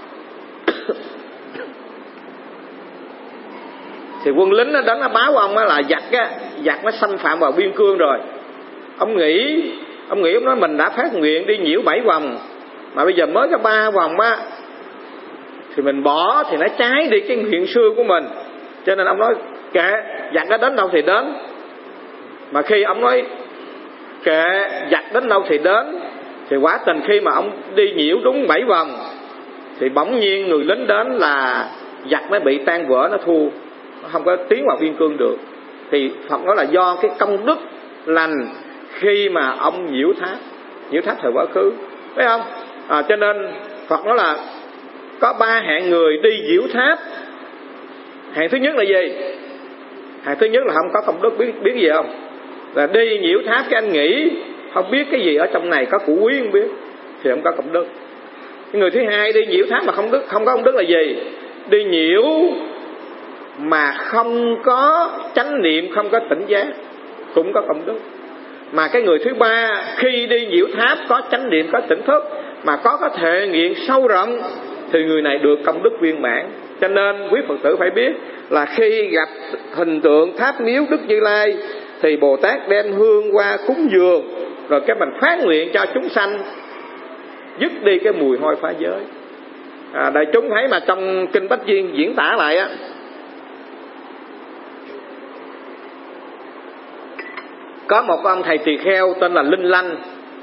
thì quân lính nó đến nó báo ông là giặc nó xâm phạm vào biên cương rồi. Ông nghĩ ông nói mình đã phát nguyện đi nhiễu 7 vòng mà bây giờ mới có 3 vòng á, thì mình bỏ thì nó trái đi cái nguyện xưa của mình. Cho nên ông nói kệ, giặc nó đến đâu thì đến. Mà khi ông nói kệ, giặc đến đâu thì đến, thì quả tình khi mà ông đi nhiễu đúng 7 vòng thì bỗng nhiên người lính đến là giặc nó bị tan vỡ, nó thua, nó không có tiến vào biên cương được. Thì Phật nói là do cái công đức lành khi mà ông nhiễu tháp thời quá khứ, thấy không? Cho nên Phật nói là có 3 hạng người đi nhiễu tháp. Hạng thứ nhất là gì? Hạng thứ nhất là không có công đức, biết gì không? Là đi nhiễu tháp cái anh nghĩ không biết cái gì ở trong này có của quý không biết, thì không có công đức. Cái người thứ hai đi nhiễu tháp mà không có công đức là gì? Đi nhiễu mà không có chánh niệm, không có tỉnh giác, cũng có công đức. Mà cái người thứ ba khi đi nhiễu tháp có chánh niệm, có tỉnh thức, mà có thể nguyện sâu rộng, thì người này được công đức viên mãn. Cho nên quý Phật tử phải biết là khi gặp hình tượng tháp miếu Đức Như Lai thì Bồ Tát đem hương hoa cúng dường, rồi cái mình phát nguyện cho chúng sanh dứt đi cái mùi hôi phá giới. Đại chúng thấy mà trong kinh Bách Duyên diễn tả lại á, có một ông thầy tỳ kheo tên là Linh Lanh,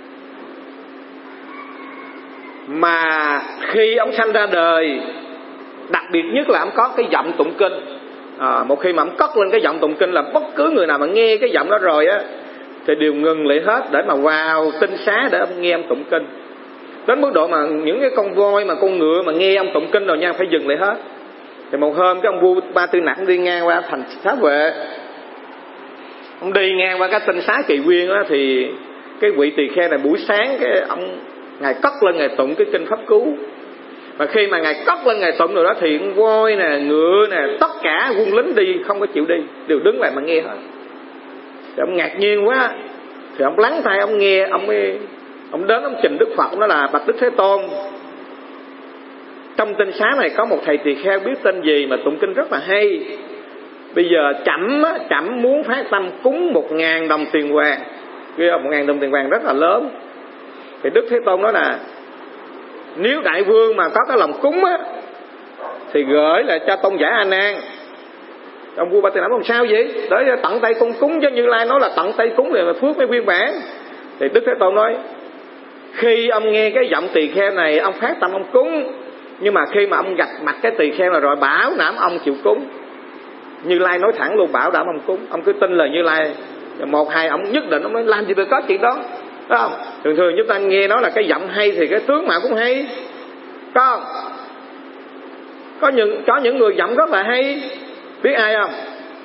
mà khi ông sanh ra đời, đặc biệt nhất là ông có cái giọng tụng kinh. Một khi mà ông cất lên cái giọng tụng kinh là bất cứ người nào mà nghe cái giọng đó rồi á thì đều ngừng lại hết để mà vào tinh xá để ông nghe ông tụng kinh. Đến mức độ mà những cái con voi mà con ngựa mà nghe ông tụng kinh rồi nha phải dừng lại hết. Thì một hôm cái ông vua Ba Tư Nặc đi ngang qua thành Xá Vệ, ông đi ngang qua cái tinh xá Kỳ Quyên á, thì cái vị tỳ kheo này buổi sáng cái ông ngài cất lên ngài tụng cái kinh pháp cú. Mà khi mà Ngài cất lên Ngài tụng rồi đó thì voi nè, ngựa nè, tất cả quân lính đi không có chịu đi, đều đứng lại mà nghe hết. Thì ông ngạc nhiên quá, thì ông lắng tai ông nghe, ông đến ông trình Đức Phật, nó là: bạch Đức Thế Tôn, trong tinh xá này có một thầy tỳ kheo biết tên gì mà tụng kinh rất là hay. Bây giờ chậm muốn phát tâm cúng 1.000 đồng tiền vàng. Kia 1.000 đồng tiền vàng rất là lớn. Thì Đức Thế Tôn nói là: nếu đại vương mà có cái lòng cúng á, thì gửi lại cho tôn giả A Nan. Ông vua Ba Tư Nẵm làm sao vậy? Để tận tay con cúng, chứ Như Lai nói là tận tay cúng thì phước mới viên mãn. Thì Đức Thế Tôn nói: khi ông nghe cái giọng tỳ kheo này, ông phát tâm ông cúng, nhưng mà khi mà ông gặp mặt cái tỳ kheo này rồi, bảo đảm ông chịu cúng. Như Lai nói thẳng luôn, bảo đảm ông cúng. Ông cứ tin lời Như Lai. Một hai ông nhất định ông nói làm gì được có chuyện đó, phải không? Thường chúng ta nghe nói là cái giọng hay thì cái tướng mạo cũng hay, phải không? Có những người giọng rất là hay. Biết ai không?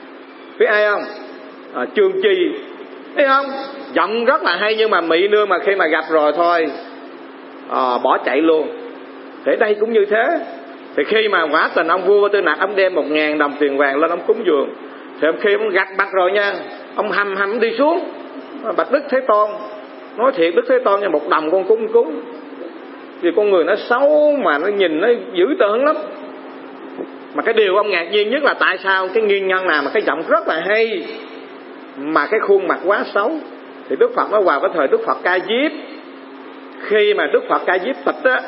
Trương Chi, thấy không? Giọng rất là hay nhưng mà mị nương mà khi mà gặp rồi thôi bỏ chạy luôn. Thế đây cũng như thế. Thì khi mà quả tình ông vua Tư Nặc, ông đem 1.000 đồng tiền vàng lên ông cúng dường, thì khi ông gặt mặt rồi nha, ông hầm đi xuống: bạch Đức Thế Tôn, nói thiệt Đức Thế Tôn nha, 1 đồng con cúng. Vì con người nó xấu mà nó nhìn nó dữ tợn lắm. Mà cái điều ông ngạc nhiên nhất là tại sao cái nguyên nhân nào mà cái giọng rất là hay mà cái khuôn mặt quá xấu. Thì Đức Phật nói vào cái thời Đức Phật Ca Diếp, khi mà Đức Phật Ca Diếp tịch á,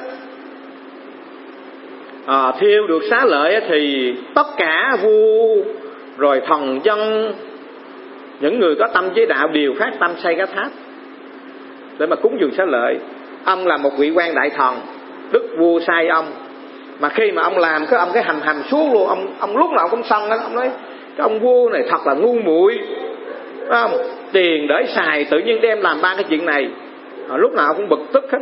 thiêu được xá lợi á, thì tất cả vua rồi thần dân, những người có tâm chế đạo đều phát tâm xây cái tháp để mà cúng dường xá lợi. Ông là một vị quan đại thần, đức vua sai ông, mà khi mà ông làm cái ông cái hầm xuống luôn. Ông lúc nào cũng sân đó. Ông nói cái ông vua này thật là ngu muội, phải không? Tiền để xài tự nhiên đem làm 3 cái chuyện này. Lúc nào cũng bực tức hết.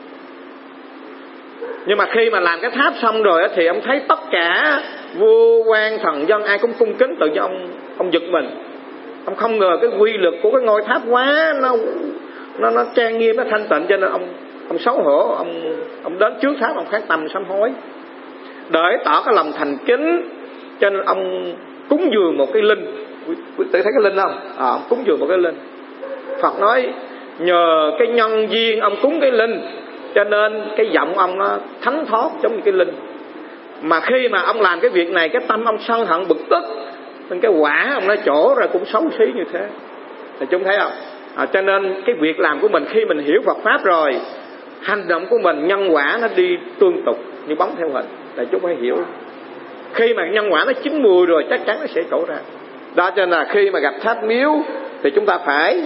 Nhưng mà khi mà làm cái tháp xong rồi thì ông thấy tất cả vua quan thần dân ai cũng cung kính, tự nhiên ông giật mình. Ông không ngờ cái quy lực của cái ngôi tháp quá nó trang nghiêm, nó thanh tịnh, cho nên ông xấu hổ. Ông đến trước tháp, ông phát tâm sám hối để tỏ cái lòng thành kính, cho nên ông cúng dường một cái linh. Tự thấy cái linh không? Ông cúng dường một cái linh. Phật nói nhờ cái nhân duyên ông cúng cái linh, cho nên cái giọng ông nó thánh thót giống như cái linh. Mà khi mà ông làm cái việc này, cái tâm ông sân hận bực tức, nên cái quả ông nó trổ ra cũng xấu xí như thế. Thì chúng thấy không? Cho nên cái việc làm của mình, khi mình hiểu Phật Pháp rồi, hành động của mình nhân quả nó đi tương tục như bóng theo hình. Để chúng phải hiểu. Khi mà nhân quả nó chín mùi rồi, chắc chắn nó sẽ trổ ra. Đó, cho nên là khi mà gặp tháp miếu thì chúng ta phải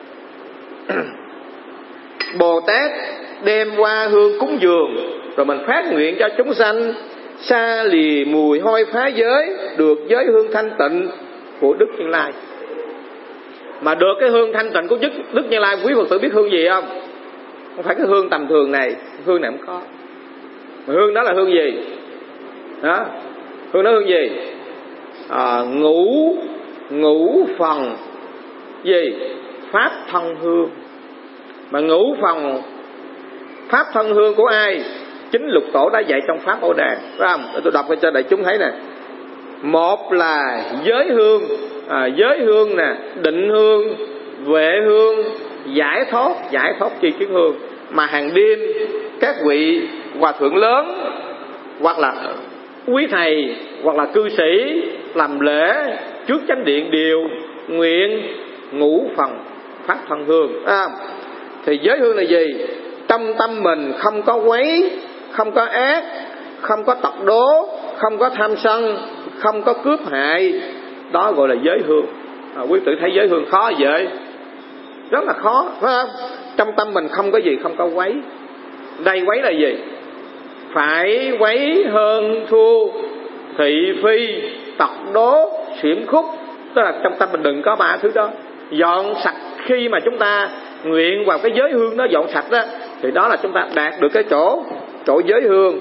Bồ Tát đem hoa hương cúng dường, rồi mình phát nguyện cho chúng sanh xa lìa mùi hôi phá giới, được giới hương thanh tịnh của Đức Như Lai. Mà được cái hương thanh tịnh của Đức Như Lai, quý Phật tử biết hương gì không? Không phải cái hương tầm thường này, hương này không có. Mà hương đó là hương gì? Đó, hương đó hương gì? Ngũ phần gì? Pháp thân hương. Mà ngũ phần pháp thân hương của ai? Chính Lục Tổ đã dạy trong Pháp Ô Đàn, phải không? Để tôi đọc cho đại chúng thấy nè. Một là giới hương, giới hương nè, định hương, vệ hương, giải thoát chi kiến hương. Mà hàng đêm các vị hòa thượng lớn, hoặc là quý thầy, hoặc là cư sĩ làm lễ trước chánh điện đều nguyện ngũ phần pháp thân hương. Thì giới hương là gì? Trong tâm mình không có quấy, không có ác, không có tật đố, không có tham sân, không có cướp hại. Đó gọi là giới hương. Quý tử thấy giới hương khó vậy? Rất là khó, phải không? Trong tâm mình không có gì, không có quấy. Đây quấy là gì? Phải quấy hơn thua, thị phi, tật đố, xiểm khúc. Tức là trong tâm mình đừng có 3 thứ đó. Dọn sạch. Khi mà chúng ta nguyện vào cái giới hương đó dọn sạch đó, thì đó là chúng ta đạt được cái chỗ giới hương.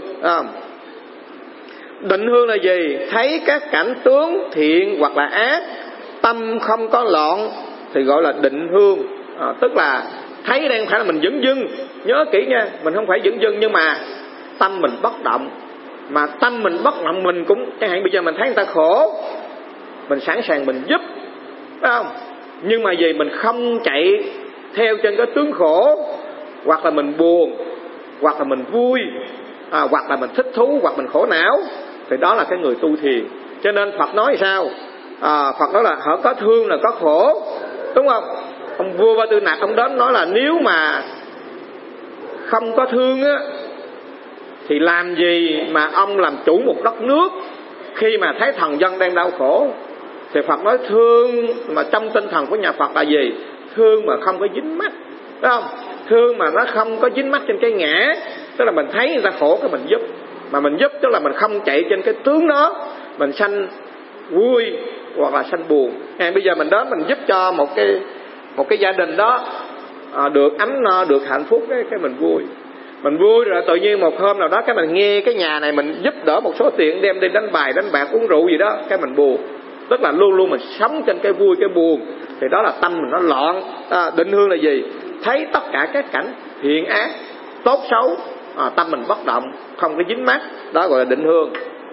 Định hương là gì? Thấy các cảnh tướng thiện hoặc là ác, tâm không có loạn thì gọi là định hương. Tức là thấy đang phải là mình dửng dưng. Nhớ kỹ nha, mình không phải dửng dưng, nhưng mà tâm mình bất động. Mà tâm mình bất động, mình cũng chẳng hạn bây giờ mình thấy người ta khổ, mình sẵn sàng mình giúp, phải không? Nhưng mà vì mình không chạy theo trên cái tướng khổ, hoặc là mình buồn, hoặc là mình vui, hoặc là mình thích thú, hoặc mình khổ não, thì đó là cái người tu thiền. Cho nên Phật nói sao? Phật nói là hở có thương là có khổ, đúng không? Ông vua Ba Tư Nặc ông đến nói là nếu mà không có thương á, thì làm gì mà ông làm chủ một đất nước khi mà thấy thần dân đang đau khổ. Thì Phật nói thương mà trong tinh thần của nhà Phật là gì? Thương mà không có dính mắt, phải không? Thương mà nó không có dính mắt trên cái ngã, tức là mình thấy người ta khổ cái mình giúp. Mà mình giúp tức là mình không chạy trên cái tướng đó, mình sanh vui hoặc là sanh buồn. Bây giờ mình đến mình giúp cho một cái gia đình đó được ấm no, được hạnh phúc, cái mình vui. Mình vui rồi tự nhiên một hôm nào đó cái mình nghe cái nhà này mình giúp đỡ một số tiền đem đi đánh bài, đánh bạc, uống rượu gì đó, cái mình buồn. Tức là luôn luôn mình sống trên cái vui, cái buồn. Thì đó là tâm mình nó loạn. Định hướng là gì? Thấy tất cả các cảnh thiện ác, tốt xấu, tâm mình bất động, không có dính mắc. Đó gọi là định hướng.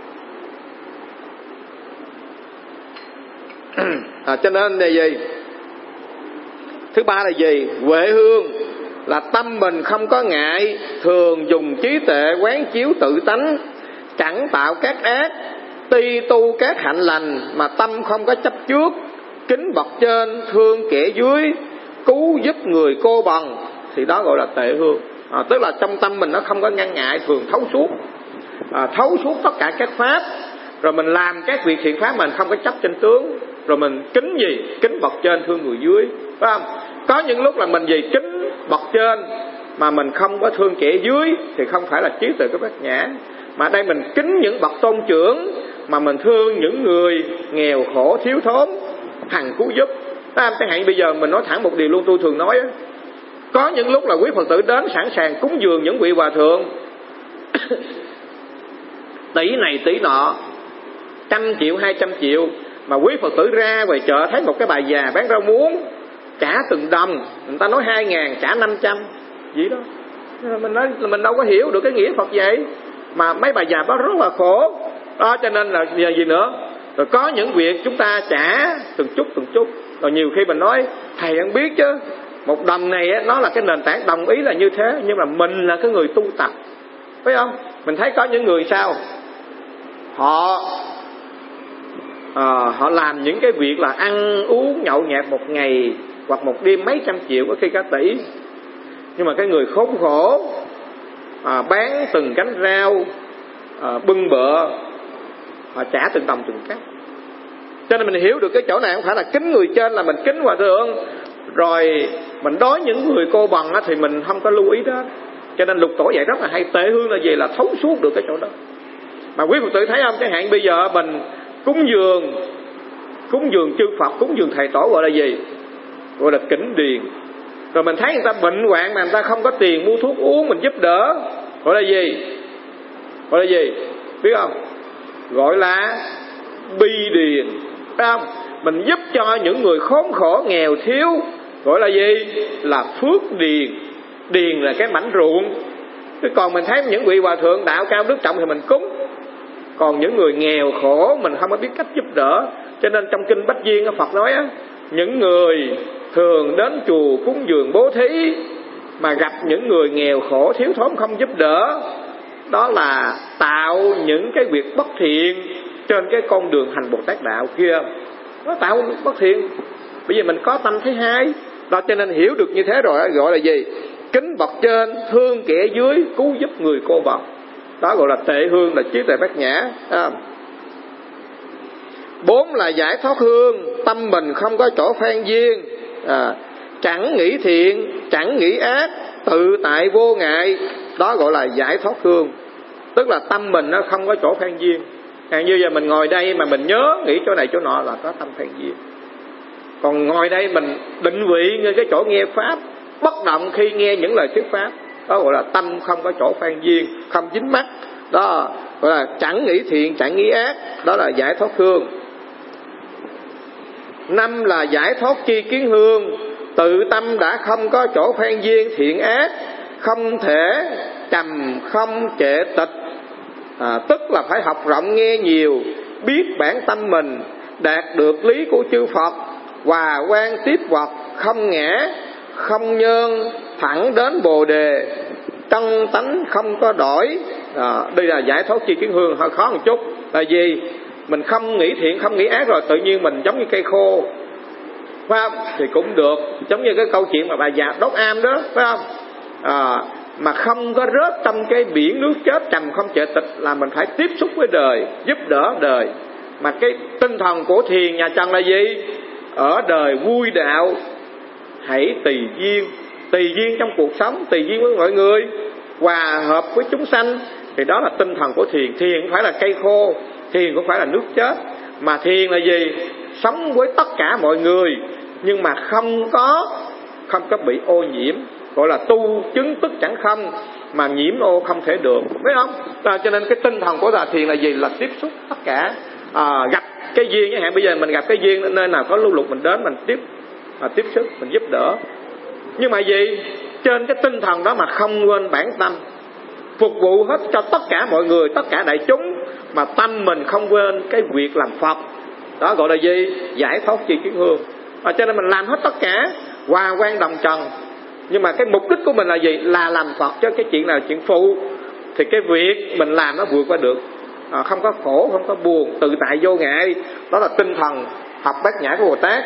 Cho nên là gì? Thứ ba là gì? Huệ hương là tâm mình không có ngại, thường dùng trí tuệ quán chiếu tự tánh, chẳng tạo các ác, ti tu các hạnh lành, mà tâm không có chấp trước, kính bậc trên, thương kẻ dưới, cứu giúp người cô bần. Thì đó gọi là tệ hương. Tức là trong tâm mình nó không có ngăn ngại, thường thấu suốt, thấu suốt tất cả các pháp. Rồi mình làm các việc thiện pháp mình không có chấp trên tướng. Rồi mình kính gì? Kính bậc trên, thương người dưới, phải không? Có những lúc là mình gì? Kính bậc trên mà mình không có thương kẻ dưới, thì không phải là trí tuệ của bát nhã. Mà đây mình kính những bậc tôn trưởng, mà mình thương những người nghèo khổ thiếu thốn, hằng cứu giúp. Chẳng hạn bây giờ mình nói thẳng một điều luôn tôi thường nói á, có những lúc là quý Phật tử đến sẵn sàng cúng dường những vị hòa thượng tỷ này tỷ nọ, 100 triệu 200 triệu, mà quý Phật tử ra ngoài chợ thấy một cái bà già bán rau muống trả từng đồng, người ta nói 2.000 trả 500 vậy đó. Mình nói mình đâu có hiểu được cái nghĩa Phật vậy, mà mấy bà già đó rất là khổ đó. Cho nên là giờ gì nữa, rồi có những việc chúng ta trả từng chút. Rồi nhiều khi mình nói thầy ăn biết chứ, một đồng này á, nó là cái nền tảng, đồng ý là như thế, nhưng mà mình là cái người tu tập, phải không? Mình thấy có những người sao họ làm những cái việc là ăn uống nhậu nhẹt một ngày hoặc một đêm mấy trăm triệu, có khi cả tỷ. Nhưng mà cái người khốn khổ bán từng cánh rau, bưng bợ, họ trả từng đồng từng cắt. Cho nên mình hiểu được cái chỗ này không phải là kính người trên là mình kính hòa thượng, rồi mình đối những người cô bần thì mình không có lưu ý đó. Cho nên Lục Tổ dạy rất là hay, tệ hương là gì? Là thấu suốt được cái chỗ đó. Mà quý Phật tử thấy không, chẳng hạn bây giờ mình cúng dường chư Phật, cúng dường thầy tổ, gọi là gì? Gọi là kính điền. Rồi mình thấy người ta bệnh hoạn mà người ta không có tiền mua thuốc uống, mình giúp đỡ, gọi là gì? Biết không? Gọi là bi điền, phải không? Mình giúp cho những người khốn khổ nghèo thiếu, gọi là gì? Là phước điền. Điền là cái mảnh ruộng. Còn mình thấy những vị hòa thượng đạo cao đức trọng thì mình cúng. Còn những người nghèo khổ mình không có biết cách giúp đỡ. Cho nên trong kinh Bách Duyên Phật nói á, những người thường đến chùa cúng dường bố thí mà gặp những người nghèo khổ thiếu thốn không giúp đỡ, đó là tạo những cái việc bất thiện trên cái con đường hành Bồ Tát đạo kia. Nó tạo bất thiện. Bây giờ mình có tâm thứ hai đó, cho nên hiểu được như thế rồi gọi là gì? Kính bậc trên, thương kẻ dưới, cứu giúp người cô bần. Đó gọi là tệ hương, là trí tuệ bát nhã. 4 là giải thoát hương, tâm mình không có chỗ phan duyên, chẳng nghĩ thiện, chẳng nghĩ ác, tự tại vô ngại. Đó gọi là giải thoát hương. Tức là tâm mình nó không có chỗ phan duyên. Như giờ mình ngồi đây mà mình nhớ nghĩ chỗ này chỗ nọ là có tâm phan duyên. Còn ngồi đây mình định vị như cái chỗ nghe pháp, bất động khi nghe những lời thuyết pháp, đó gọi là tâm không có chỗ phan duyên, không dính mắc. Đó gọi là chẳng nghĩ thiện, chẳng nghĩ ác. Đó là giải thoát hương. 5 là giải thoát chi kiến hương, tự tâm đã không có chỗ phan duyên thiện ác, không thể trầm không trệ tịch. Tức là phải học rộng nghe nhiều, biết bản tâm mình, đạt được lý của chư Phật, hòa quan tiếp vật, không ngã không nhơn, thẳng đến Bồ đề, căn tánh không có đổi. Đây là giải thoát chi kiến hương, hơi khó một chút. Là gì? Mình không nghĩ thiện không nghĩ ác rồi tự nhiên mình giống như cây khô, phải không? Thì cũng được, giống như cái câu chuyện mà bà già đốt am đó, phải không? Mà không có rớt trong cái biển nước chết trầm không trệ tịch, là mình phải tiếp xúc với đời, giúp đỡ đời. Mà cái tinh thần của thiền nhà Trần là gì? Ở đời vui đạo, hãy tùy duyên trong cuộc sống, tùy duyên với mọi người, hòa hợp với chúng sanh. Thì đó là tinh thần của thiền. Thiền không phải là cây khô, thiền cũng phải là nước chết. Mà thiền là gì? Sống với tất cả mọi người, nhưng mà không có bị ô nhiễm, gọi là tu chứng tức chẳng không, mà nhiễm ô không thể được, phải không? Cho nên cái tinh thần của Tà thiền là gì? Là tiếp xúc tất cả. Gặp cái duyên, chẳng hạn bây giờ mình gặp cái duyên nơi nào có lưu lục mình đến mình tiếp sức, mình giúp đỡ. Nhưng mà gì? Trên cái tinh thần đó mà không quên bản tâm, phục vụ hết cho tất cả mọi người, tất cả đại chúng, mà tâm mình không quên cái việc làm Phật. Đó gọi là gì? Giải thoát chi kiến hương. Cho nên mình làm hết tất cả, hòa quan đồng trần. Nhưng mà cái mục đích của mình là gì? Là làm Phật, chứ cái chuyện nào chuyện phụ thì cái việc mình làm nó vượt qua được. Không có khổ, không có buồn, tự tại vô ngại. Đó là tinh thần học Bát Nhã của Bồ Tát.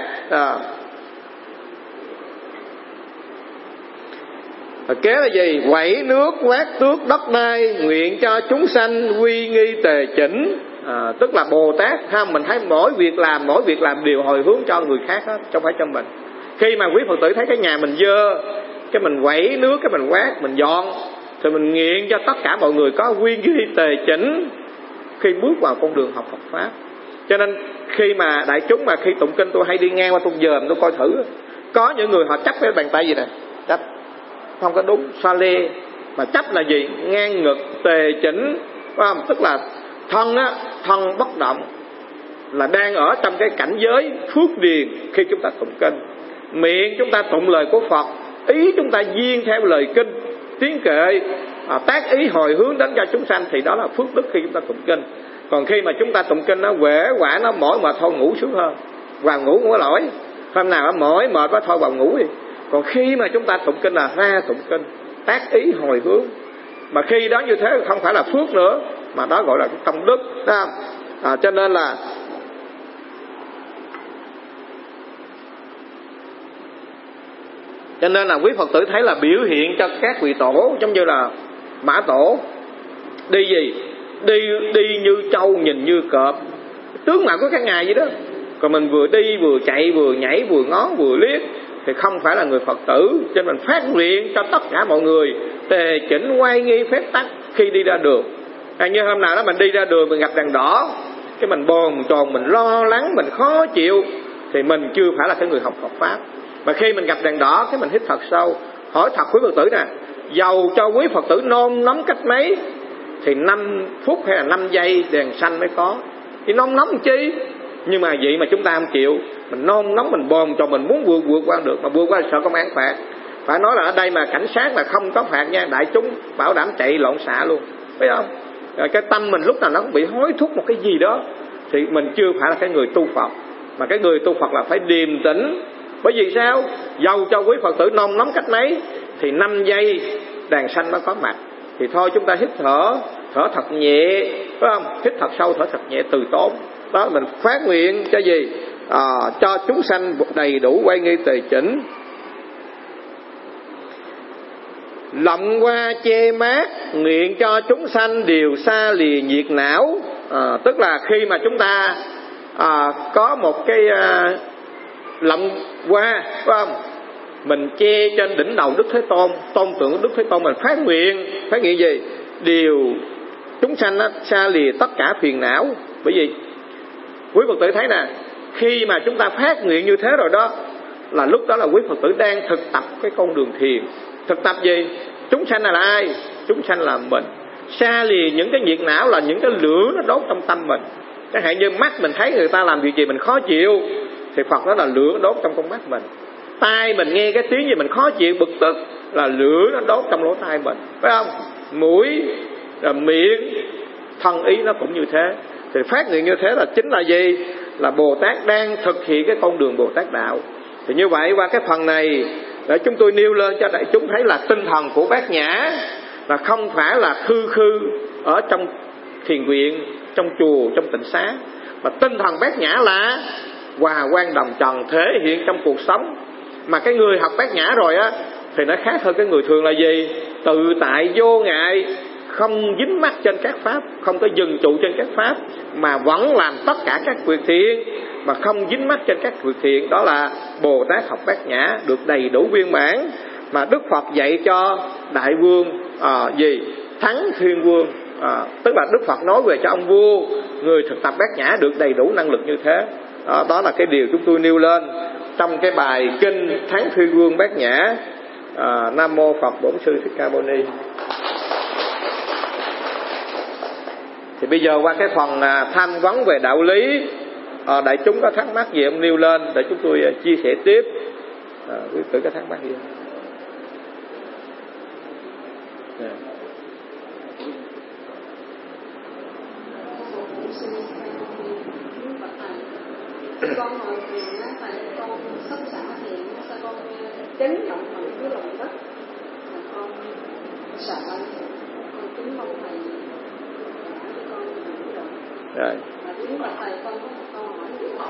Kế là gì? Quẩy nước quát tước đất đai, nguyện cho chúng sanh quy nghi tề chỉnh. Tức là Bồ Tát không, mình thấy mỗi việc làm đều hồi hướng cho người khác hết, không phải cho mình. Khi mà quý Phật tử thấy cái nhà mình dơ, cái mình quẩy nước, cái mình quát, mình dọn, thì mình nguyện cho tất cả mọi người có quy nghi tề chỉnh khi bước vào con đường học Phật Pháp. Cho nên khi mà đại chúng mà khi tụng kinh, tôi hay đi ngang qua tôi dòm tôi coi thử, có những người họ chấp cái bàn tay gì nè, chấp không có đúng, xoa lê, mà chấp là gì? Ngang ngực tề chỉnh, phải không? Tức là thân bất động, là đang ở trong cái cảnh giới phước điền khi chúng ta tụng kinh. Miệng chúng ta tụng lời của Phật, ý chúng ta duyên theo lời kinh, tiếng kệ, tác ý hồi hướng đến cho chúng sanh, thì đó là phước đức khi chúng ta tụng kinh. Còn khi mà chúng ta tụng kinh nó quể quả, nó mỏi mà thôi ngủ sướng hơn, vào ngủ không có lỗi. Hôm nào nó mỏi mệt quá thôi vào ngủ đi. Còn khi mà chúng ta tụng kinh là ra tụng kinh, tác ý hồi hướng, mà khi đó như thế không phải là phước nữa, mà đó gọi là cái công đức, đó. Cho nên là quý Phật tử thấy là biểu hiện cho các vị tổ, giống như là Mã Tổ đi gì? Đi như trâu, nhìn như cọp, tướng mạo của các ngài vậy đó. Còn mình vừa đi vừa chạy vừa nhảy vừa ngó vừa liếc thì không phải là người Phật tử. Cho nên mình phát nguyện cho tất cả mọi người tề chỉnh oai nghi phép tắc khi đi ra đường. Như hôm nào đó mình đi ra đường mình gặp đèn đỏ, cái mình bồn chồn, mình lo lắng, mình khó chịu, thì mình chưa phải là cái người học Phật Pháp. Mà khi mình gặp đèn đỏ, cái mình hít thật sâu, hỏi thật quý Phật tử nè, dầu cho quý Phật tử nôn nóng cách mấy thì 5 phút hay là 5 giây đèn xanh mới có. Thì nôn nóng làm chi? Nhưng mà vậy mà chúng ta không chịu, mình nôn nóng, mình bồn chồn, mình muốn vượt qua được, mà vượt qua sợ công an phạt. Phải nói là ở đây mà cảnh sát là không có phạt nha, đại chúng bảo đảm chạy lộn xạ luôn, phải không? Cái tâm mình lúc nào nó cũng bị hối thúc một cái gì đó, thì mình chưa phải là cái người tu Phật. Mà cái người tu Phật là phải điềm tĩnh. Bởi vì sao? Dầu cho quý Phật tử nôn nóng cách mấy thì 5 giây đèn xanh nó có mặt. Thì thôi chúng ta hít thở thật nhẹ, phải không? Hít thật sâu, thở thật nhẹ, từ tốn. Đó, mình phát nguyện cho gì? Cho chúng sanh đầy đủ quay nghi tề chỉnh. Lộng qua che mát, nguyện cho chúng sanh đều xa lìa nhiệt não. Tức là khi mà chúng ta có một cái lộng qua, phải không? Mình che trên đỉnh đầu Đức Thế Tôn, tôn tượng Đức Thế Tôn, mình phát nguyện gì? Điều chúng sanh xa lìa tất cả phiền não. Bởi vì quý Phật tử thấy nè, khi mà chúng ta phát nguyện như thế rồi đó, là lúc đó là quý Phật tử đang thực tập cái con đường thiền. Thực tập gì? Chúng sanh là ai? Chúng sanh là mình. Xa lìa những cái nhiệt não là những cái lửa nó đốt trong tâm mình. Chẳng hạn như mắt mình thấy người ta làm việc gì mình khó chịu, thì Phật đó là lửa đốt trong con mắt mình. Tai mình nghe cái tiếng gì mình khó chịu bực tức, là lửa nó đốt trong lỗ tai mình, phải không? mũi, rồi miệng, thân ý nó cũng như thế. Thì phát nguyện như thế là chính là gì? Là Bồ Tát đang thực hiện cái con đường Bồ Tát đạo. Thì như vậy qua cái phần này để chúng tôi nêu lên cho đại chúng thấy là tinh thần của Bát Nhã là không phải là khư khư ở trong thiền viện, trong chùa, trong tịnh xá, mà tinh thần Bát Nhã là hòa quan đồng trần, thể hiện trong cuộc sống. Mà cái người học Bát Nhã rồi á thì nó khác hơn cái người thường là gì? Tự tại vô ngại, không dính mắc trên các pháp, không có dừng trụ trên các pháp, mà vẫn làm tất cả các việc thiện mà không dính mắc trên các việc thiện. Đó là Bồ Tát học Bát Nhã được đầy đủ viên mãn. Mà Đức Phật dạy cho Đại Vương gì? Thắng Thiên Vương, tức là Đức Phật nói về cho ông vua, người thực tập Bát Nhã được đầy đủ năng lực như thế. Đó là cái điều chúng tôi nêu lên trong cái bài kinh Thắng Thiên Vương Bát Nhã. Nam mô Phật Bổn Sư Thích Ca Mâu Ni. Thì bây giờ qua cái phần tham vấn về đạo lý, đại chúng có thắc mắc gì ông nêu lên để chúng tôi chia sẻ tiếp. Quý vị có thắc mắc gì không? Con ngồi thiền á, tại con sắp xả thiền, sao con chấn động mạnh cái lòng đất, con sợ, con kính mong thầy cho con hiểu được. Rồi. Và chính là thầy con có một câu hỏi như vậy.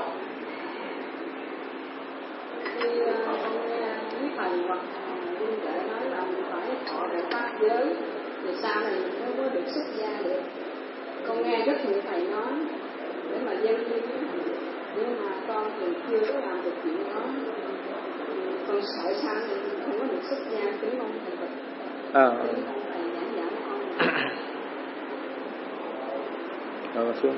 Khi con nghe quý thầy hoặc Linh Tuệ nói là mình phải thọ đại pháp giới, thì sau này mình mới có được xuất gia được. Con nghe rất nhiều thầy nói để mà dâng lên với thầy. Nhưng mà con thì chưa có làm được chuyện đó. Con sợ sao thì không có được xuất gia, kính mong thầy Phật. Kính mong thầy giảng dạy con. Xuống.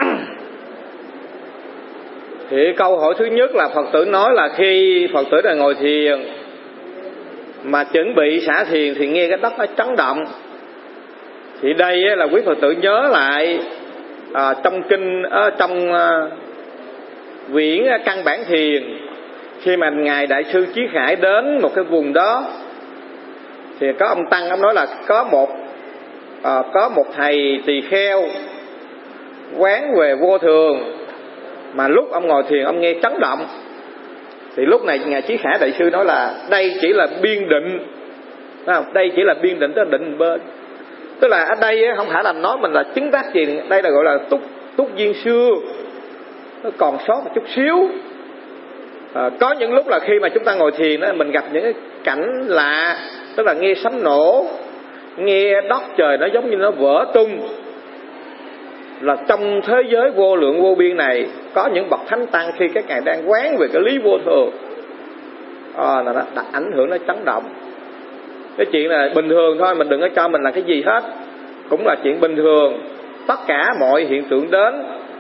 Thì câu hỏi thứ nhất là Phật tử nói là khi Phật tử đang ngồi thiền mà chuẩn bị xả thiền thì nghe cái đất nó chấn động. Thì đây là quý Phật tử nhớ lại trong kinh, trong quyển căn bản thiền, khi mà ngài Đại sư Chí Khải đến một cái vùng đó thì có ông tăng, ông nói là có một thầy tỳ kheo quán về vô thường, mà lúc ông ngồi thiền ông nghe chấn động. Thì lúc này ngài Chí Khải Đại sư nói là đây chỉ là biên định, không? Đây chỉ là biên định, tức là định bên. Tức là ở đây không phải là nói mình là chứng đắc gì, đây là gọi là túc duyên xưa, nó còn sót một chút xíu. Có những lúc là khi mà chúng ta ngồi thiền đó, mình gặp những cái cảnh lạ, tức là nghe sấm nổ, nghe đất trời nó giống như nó vỡ tung. Là trong thế giới vô lượng vô biên này có những bậc thánh tăng khi các ngài đang quán về cái lý vô thường, là nó đã ảnh hưởng, nó chấn động. Cái chuyện là bình thường thôi, mình đừng có cho mình là cái gì hết, cũng là chuyện bình thường. Tất cả mọi hiện tượng đến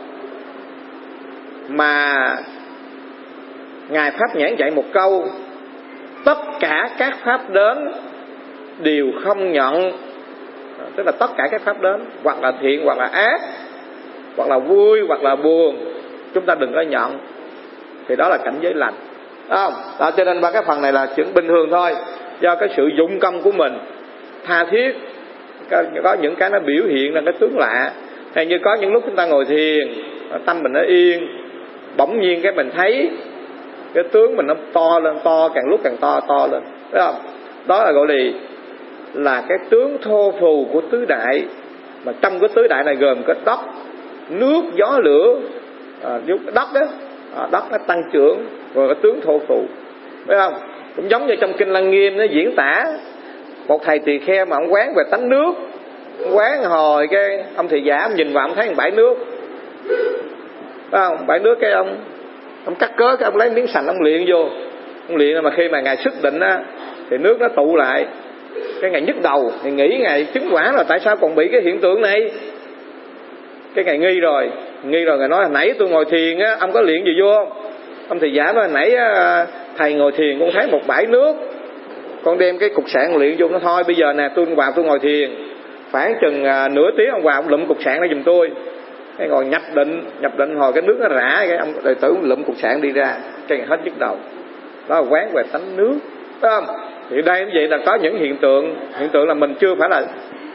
mà ngài Pháp Nhãn dạy một câu: tất cả các pháp đến đều không nhận. Tức là tất cả các pháp đến, hoặc là thiện hoặc là ác, hoặc là vui hoặc là buồn, chúng ta đừng có nhận. Thì đó là cảnh giới lành, không? Đó, cho nên ba cái phần này là chuyện bình thường thôi. Do cái sự dụng công của mình tha thiết, có những cái nó biểu hiện là cái tướng lạ. Hay như có những lúc chúng ta ngồi thiền, tâm mình nó yên, bỗng nhiên cái mình thấy cái tướng mình nó to lên, càng lúc càng to lên, thấy không? Đó là gọi là cái tướng thô phù của tứ đại. Mà trong cái tứ đại này gồm có đất, nước, gió, lửa. Đất đó, đất nó tăng trưởng, rồi cái tướng thô phù, thấy không? Cũng giống như trong kinh Lăng Nghiêm nó diễn tả một thầy tỳ kheo mà ông quán về tánh nước, quán hồi cái ông thầy giả ông nhìn vào ông thấy một bãi nước, thấy không? Bãi nước, cái ông cắt cớ, cái ông lấy miếng sành ông luyện vô, ông luyện mà khi mà ngài xuất định á thì nước nó tụ lại, cái ngài nhức đầu, ngài nghĩ ngài chứng quả là tại sao còn bị cái hiện tượng này. Cái ngài nghi rồi ngài nói: nãy tôi ngồi thiền á, ông có luyện gì vô không? Ông thầy giả nói: nãy thầy ngồi thiền con thấy một bãi nước, con đem cái cục sạn luyện vô. Nó thôi bây giờ nè, tôi vào tôi ngồi thiền khoảng chừng nửa tiếng, ông vào ông lụm cục sạn ra giùm tôi. Cái ngồi nhập định hồi cái nước nó rã, cái ông đệ tử lụm cục sạn đi ra, cái ngày hết nhức đầu. Đó là quán về tánh nước, phải không? Thì đây như vậy là có những hiện tượng là mình chưa phải là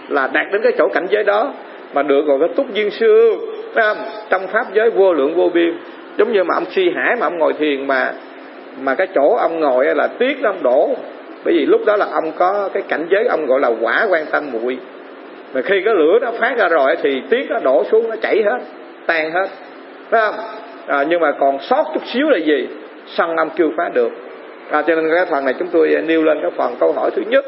là đạt đến cái chỗ cảnh giới đó, mà được gọi cái túc duyên xưa, phải không? Trong pháp giới vô lượng vô biên. Giống như mà ông Si Hải mà ông ngồi thiền mà cái chỗ ông ngồi là tuyết nó ông đổ, bởi vì lúc đó là ông có cái cảnh giới ông gọi là quả quan tâm muội. Mà khi cái lửa nó phát ra rồi thì tuyết nó đổ xuống, nó chảy hết, tan hết, phải không? Nhưng mà còn sót chút xíu là gì? Sân ông chưa phá được. Cho nên cái phần này chúng tôi nêu lên cái phần câu hỏi thứ nhất.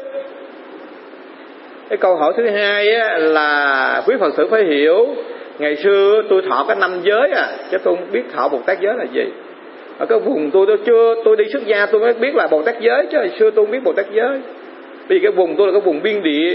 Cái câu hỏi thứ hai á, là quý Phật tử phải hiểu, ngày xưa tôi thọ cái 5 giới chứ tôi không biết thọ Bồ Tát giới là gì. Ở cái vùng tôi đi xuất gia tôi mới biết là Bồ Tát giới, chứ hồi xưa tôi không biết Bồ Tát giới. Vì cái vùng tôi là cái vùng biên địa,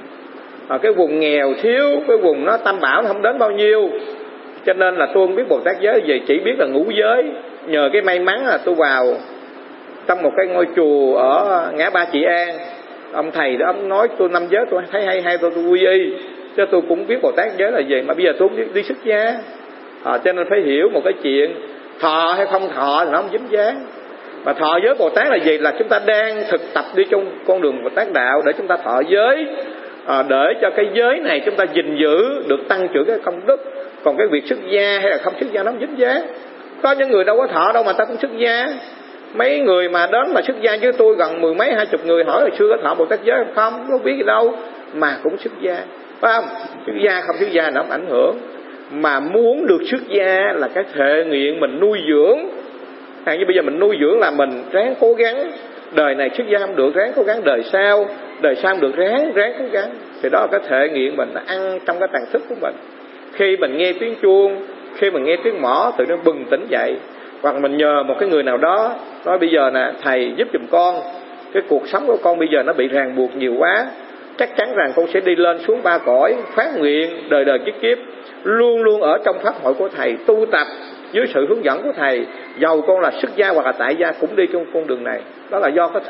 cái vùng nghèo thiếu, cái vùng nó tam bảo nó không đến bao nhiêu, cho nên là tôi không biết Bồ Tát giới gì, chỉ biết là ngũ giới. Nhờ cái may mắn là tôi vào trong một cái ngôi chùa ở ngã ba Trị An, ông thầy đó ông nói tôi 5 giới, tôi thấy hay tôi quy y, chứ tôi cũng biết Bồ Tát giới là gì. Mà bây giờ tôi đi xuất gia, cho nên phải hiểu một cái chuyện thọ hay không thọ thì nó không dính dáng. Mà thọ giới Bồ Tát là gì? Là chúng ta đang thực tập đi trong con đường Bồ Tát đạo để chúng ta thọ giới, để cho cái giới này chúng ta gìn giữ được, tăng trưởng cái công đức. Còn cái việc xuất gia hay là không xuất gia nó không dính dáng. Có những người đâu có thọ đâu mà ta cũng xuất gia. Mấy người mà đến mà xuất gia với tôi gần 10 mấy 20 người hỏi là chưa có thọ Bồ Tát giới không, không biết gì đâu mà cũng xuất gia, phải không? Xuất gia không xuất gia nó không ảnh hưởng. Mà muốn được xuất gia là cái thệ nguyện mình nuôi dưỡng. Như bây giờ mình nuôi dưỡng là mình ráng cố gắng, đời này xuất gia không được ráng cố gắng đời sau không được ráng cố gắng. Thì đó là cái thệ nguyện mình nó ăn trong cái tàn thức của mình. Khi mình nghe tiếng chuông, khi mình nghe tiếng mõ, tự nó bừng tỉnh dậy. Hoặc mình nhờ một cái người nào đó nói bây giờ nè thầy giúp giùm con, cái cuộc sống của con bây giờ nó bị ràng buộc nhiều quá, chắc chắn rằng con sẽ đi lên xuống 3 cõi, phát nguyện đời đời kiếp kiếp luôn luôn ở trong pháp hội của thầy, tu tập dưới sự hướng dẫn của thầy, dầu con là xuất gia hoặc là tại gia cũng đi trong con đường này. Đó là do cái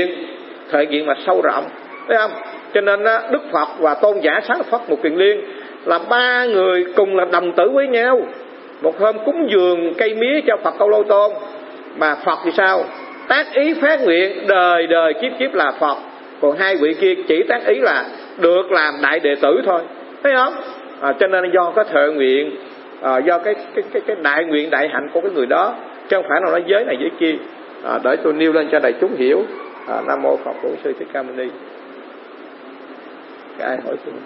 thệ nguyện mà sâu rộng, thấy không? Cho nên Đức Phật và Tôn giả Xá Lợi Phất Mục Kiền Liên là 3 người cùng là đồng tử với nhau. Một hôm cúng dường cây mía cho Phật Câu Lô Tôn, mà Phật thì sao? Tác ý phát nguyện đời đời kiếp kiếp là Phật. Còn 2 vị kia chỉ tác ý là được làm đại đệ tử thôi, thấy không? Cho nên do có thệ nguyện, do cái đại nguyện đại hạnh của cái người đó, chứ không phải nào nói giới này giới kia. Để tôi nêu lên cho đại chúng hiểu. Nam mô Phật Bổn Sư Thích Ca Mâu Ni. Ai hỏi tôi?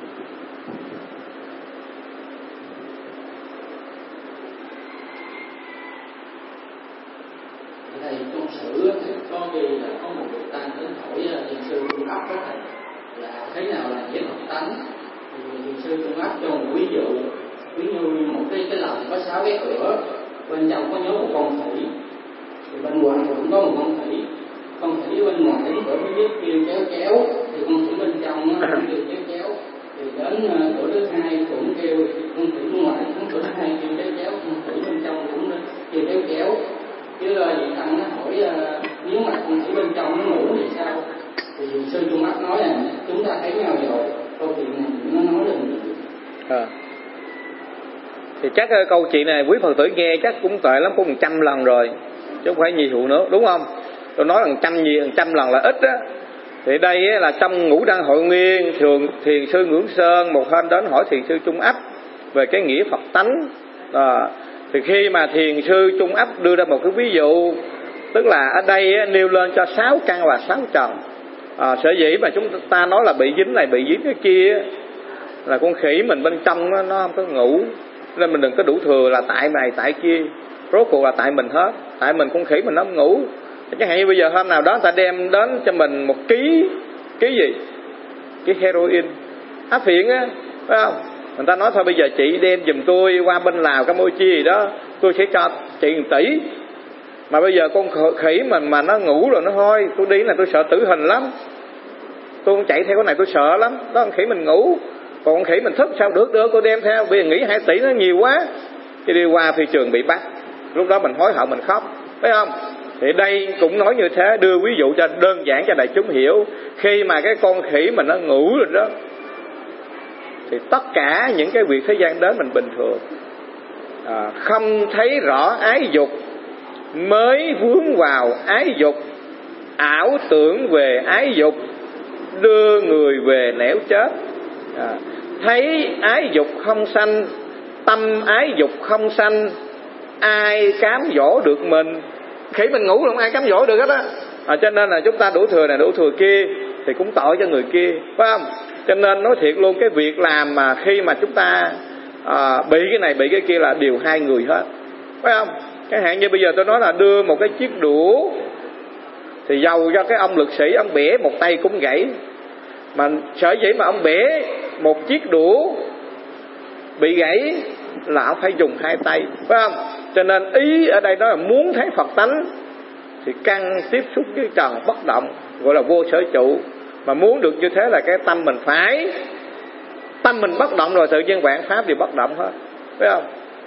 Thầy trong sử thì có ghi là có một vị tăng đến hỏi thiền sư Trung Ấp đó thầy, là thế nào là giới hợp tánh. Thì thiền sư Trung Ấp cho một ví dụ, ví như một cái lồng có 6 cái cửa, bên trong có nhốt một con khỉ, thì bên ngoài cũng có một con khỉ bên ngoài đến cửa thứ nhất kêu kéo, thì con khỉ bên trong nó cũng kêu kéo. Thì đến cửa thứ hai cũng kêu, con khỉ bên ngoài đến cửa thứ hai kêu kéo, con khỉ bên trong cũng kêu kéo. Chứ vị tăng nó hỏi nếu mà con khỉ bên trong nó ngủ thì sao? Thì sư Trung Ấp nói là chúng ta thấy nhau rồi, câu chuyện này nó nói là gì? Thì chắc câu chuyện này quý Phật tử nghe chắc cũng tệ lắm, cũng 100 lần rồi, chứ không phải nhiều nữa, đúng không? Tôi nói 100 lần là ít á. Thì đây là trong Ngũ Đăng Hội Nguyên, thường thiền sư Ngưỡng Sơn một hôm đến hỏi thiền sư Trung Ấp về cái nghĩa Phật tánh. Thì khi mà thiền sư Trung Ấp đưa ra một cái ví dụ, tức là ở đây nêu lên cho 6 căn và 6 trần. Sở dĩ mà chúng ta nói là bị dính này bị dính cái kia, là con khỉ mình bên trong nó không có ngủ, nên mình đừng có đủ thừa là tại này tại kia. Rốt cuộc là tại mình hết, tại mình con khỉ mình nó không ngủ. Chẳng hạn như bây giờ hôm nào đó người ta đem đến cho mình 1 ký gì? Cái heroin, áp phiện á, phải không? Người ta nói thôi bây giờ chị đem giùm tôi qua bên Lào, Campuchia gì đó, tôi sẽ cho chị 1 tỷ. Mà bây giờ con khỉ mình mà nó ngủ rồi nó thôi, tôi đi là tôi sợ tử hình lắm, tôi không chạy theo cái này tôi sợ lắm. Đó con khỉ mình ngủ, còn con khỉ mình thức sao được tôi đem theo. Bây giờ nghĩ 2 tỷ nó nhiều quá, thì đi qua phi trường bị bắt, lúc đó mình hối hận mình khóc, phải không? Thì đây cũng nói như thế, đưa ví dụ cho đơn giản cho đại chúng hiểu. Khi mà cái con khỉ mình nó ngủ rồi đó, thì tất cả những cái việc thế gian đến mình bình thường, không thấy rõ ái dục mới vướng vào ái dục, ảo tưởng về ái dục đưa người về nẻo chết. Thấy ái dục không sanh, tâm ái dục không sanh, ai cám dỗ được mình. Khi mình ngủ không ai cám dỗ được hết á. Cho nên là chúng ta đủ thừa này đủ thừa kia thì cũng tội cho người kia, phải không? Cho nên nói thiệt luôn, cái việc làm mà khi mà chúng ta bị cái này bị cái kia là điều hai người hết, phải không? Cái hạn như bây giờ tôi nói là đưa một cái chiếc đũa, thì dầu cho cái ông lực sĩ ông bẻ một tay cũng gãy, mà sở dĩ mà ông bẻ một chiếc đũa bị gãy là ông phải dùng hai tay, phải không? Cho nên ý ở đây đó là muốn thấy Phật tánh thì căn tiếp xúc với trần bất động, gọi là vô sở trụ. Mà muốn được như thế là cái tâm mình phải, tâm mình bất động rồi tự nhiên vạn pháp đều bất động hết, phải không?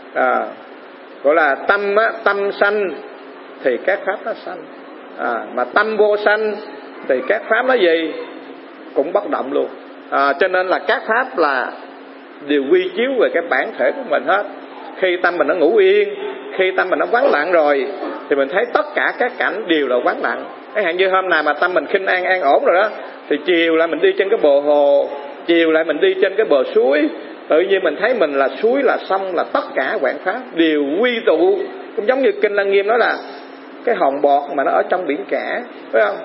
Gọi là tâm sanh thì các pháp nó sanh, mà tâm vô sanh thì các pháp nó gì cũng bất động luôn. Cho nên là các pháp là đều quy chiếu về cái bản thể của mình hết. Khi tâm mình nó ngủ yên, khi tâm mình nó vắng lặng rồi thì mình thấy tất cả các cảnh đều là vắng lặng. Cái hạn như hôm nào mà tâm mình khinh an ổn rồi đó, thì chiều lại mình đi trên cái bờ hồ, chiều lại mình đi trên cái bờ suối, tự nhiên mình thấy mình là suối, là sông, là tất cả vạn pháp đều quy tụ. Cũng giống như Kinh Lăng Nghiêm nói là cái hòn bọt mà nó ở trong biển cả, phải không?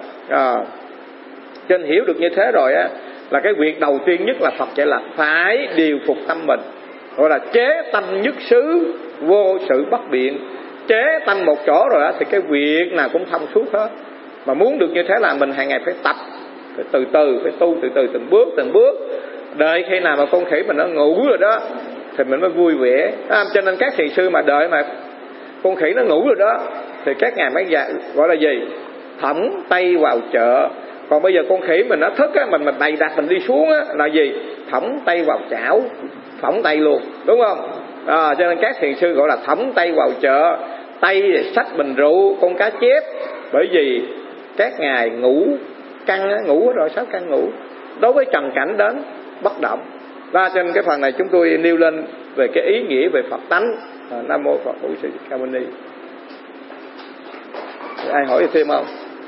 Cho nên hiểu được như thế rồi á, là cái việc đầu tiên nhất là Phật dạy là phải điều phục tâm mình, gọi là chế tâm nhất xứ, vô sự bất biện. Chế tâm một chỗ rồi á thì cái việc nào cũng thông suốt hết. Mà muốn được như thế là mình hàng ngày phải tập, phải từ từ, phải tu từ từ từng bước. Đợi khi nào mà con khỉ mình nó ngủ rồi đó thì mình mới vui vẻ. Cho nên các thiền sư mà đợi mà con khỉ nó ngủ rồi đó thì các ngài mới gọi là gì? Thõng tay vào chợ. Còn bây giờ con khỉ mình nó thức á, mình bày đặt mình đi xuống á là gì? Thõng tay vào chảo, thõng tay luôn, đúng không? Cho nên các thiền sư gọi là thõng tay vào chợ, tay xách bình rượu, con cá chép. Bởi vì các ngài ngủ căng á, ngủ rồi 6 căn ngủ. Đối với trần cảnh đến bất động. Và trên cái phần này chúng tôi nêu lên về cái ý nghĩa về Phật tánh. Nam mô Phật Bổn Sư Thích Ca Mâu Ni. Ai hỏi thêm không?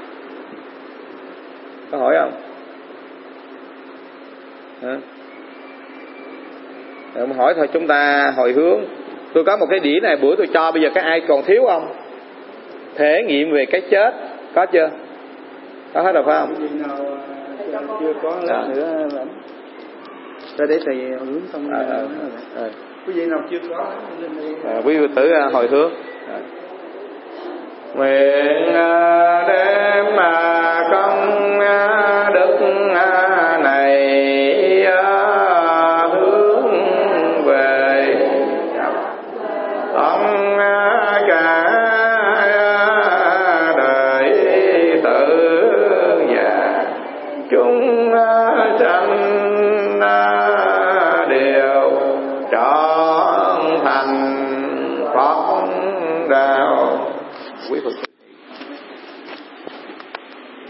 Có hỏi không? Không hỏi thôi, chúng ta hồi hướng. Tôi có một cái đĩa này bữa tôi cho, bây giờ các ai còn thiếu không? Thể nghiệm về cái chết có chưa? Có hết rồi phải không? Chưa có nữa lắm. Ra để thầy hướng xong. Quý vị nào chưa có quý vị tử hồi hướng. Nguyện đem công đức này hướng về ông cả đời tử và chúng sanh đều trọn thành Phật đạo. Quý Phật